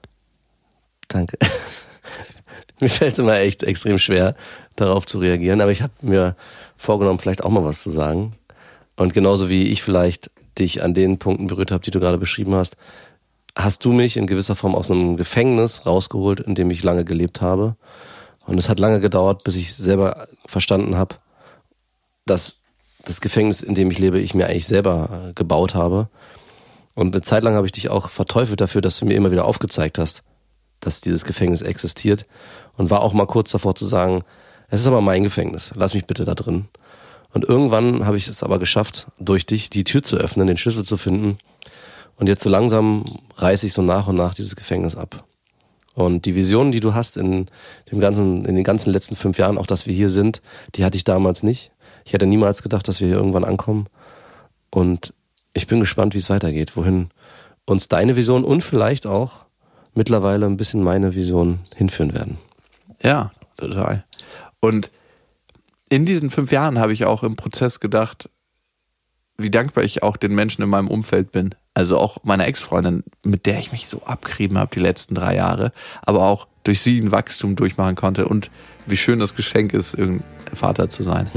Danke. Mir fällt es immer echt extrem schwer, darauf zu reagieren. Aber ich habe mir vorgenommen, vielleicht auch mal was zu sagen. Und genauso wie ich vielleicht dich an den Punkten berührt habe, die du gerade beschrieben hast, hast du mich in gewisser Form aus einem Gefängnis rausgeholt, in dem ich lange gelebt habe. Und es hat lange gedauert, bis ich selber verstanden habe, dass das Gefängnis, in dem ich lebe, ich mir eigentlich selber gebaut habe. Und eine Zeit lang habe ich dich auch verteufelt dafür, dass du mir immer wieder aufgezeigt hast, dass dieses Gefängnis existiert. Und war auch mal kurz davor zu sagen, es ist aber mein Gefängnis, lass mich bitte da drin. Und irgendwann habe ich es aber geschafft, durch dich die Tür zu öffnen, den Schlüssel zu finden. Und jetzt so langsam reiße ich so nach und nach dieses Gefängnis ab. Und die Vision, die du hast in den ganzen letzten 5 Jahren, auch dass wir hier sind, die hatte ich damals nicht. Ich hätte niemals gedacht, dass wir hier irgendwann ankommen. Und ich bin gespannt, wie es weitergeht, wohin uns deine Vision und vielleicht auch mittlerweile ein bisschen meine Vision hinführen werden. Ja, total. Und in diesen 5 Jahren habe ich auch im Prozess gedacht, wie dankbar ich auch den Menschen in meinem Umfeld bin. Also auch meiner Ex-Freundin, mit der ich mich so abgerieben habe die letzten 3 Jahre, aber auch durch sie ein Wachstum durchmachen konnte und wie schön das Geschenk ist, irgendein Vater zu sein.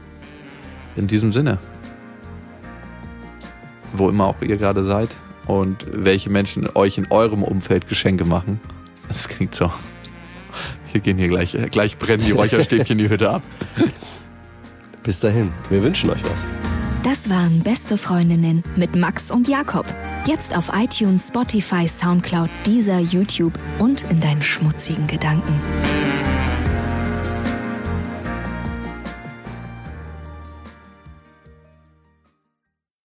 In diesem Sinne, wo immer auch ihr gerade seid und welche Menschen euch in eurem Umfeld Geschenke machen, das klingt so. Gleich brennen die Räucherstäbchen die Hütte ab. Bis dahin, wir wünschen euch was. Das waren Beste Freundinnen mit Max und Jakob. Jetzt auf iTunes, Spotify, Soundcloud, Deezer, YouTube und in deinen schmutzigen Gedanken.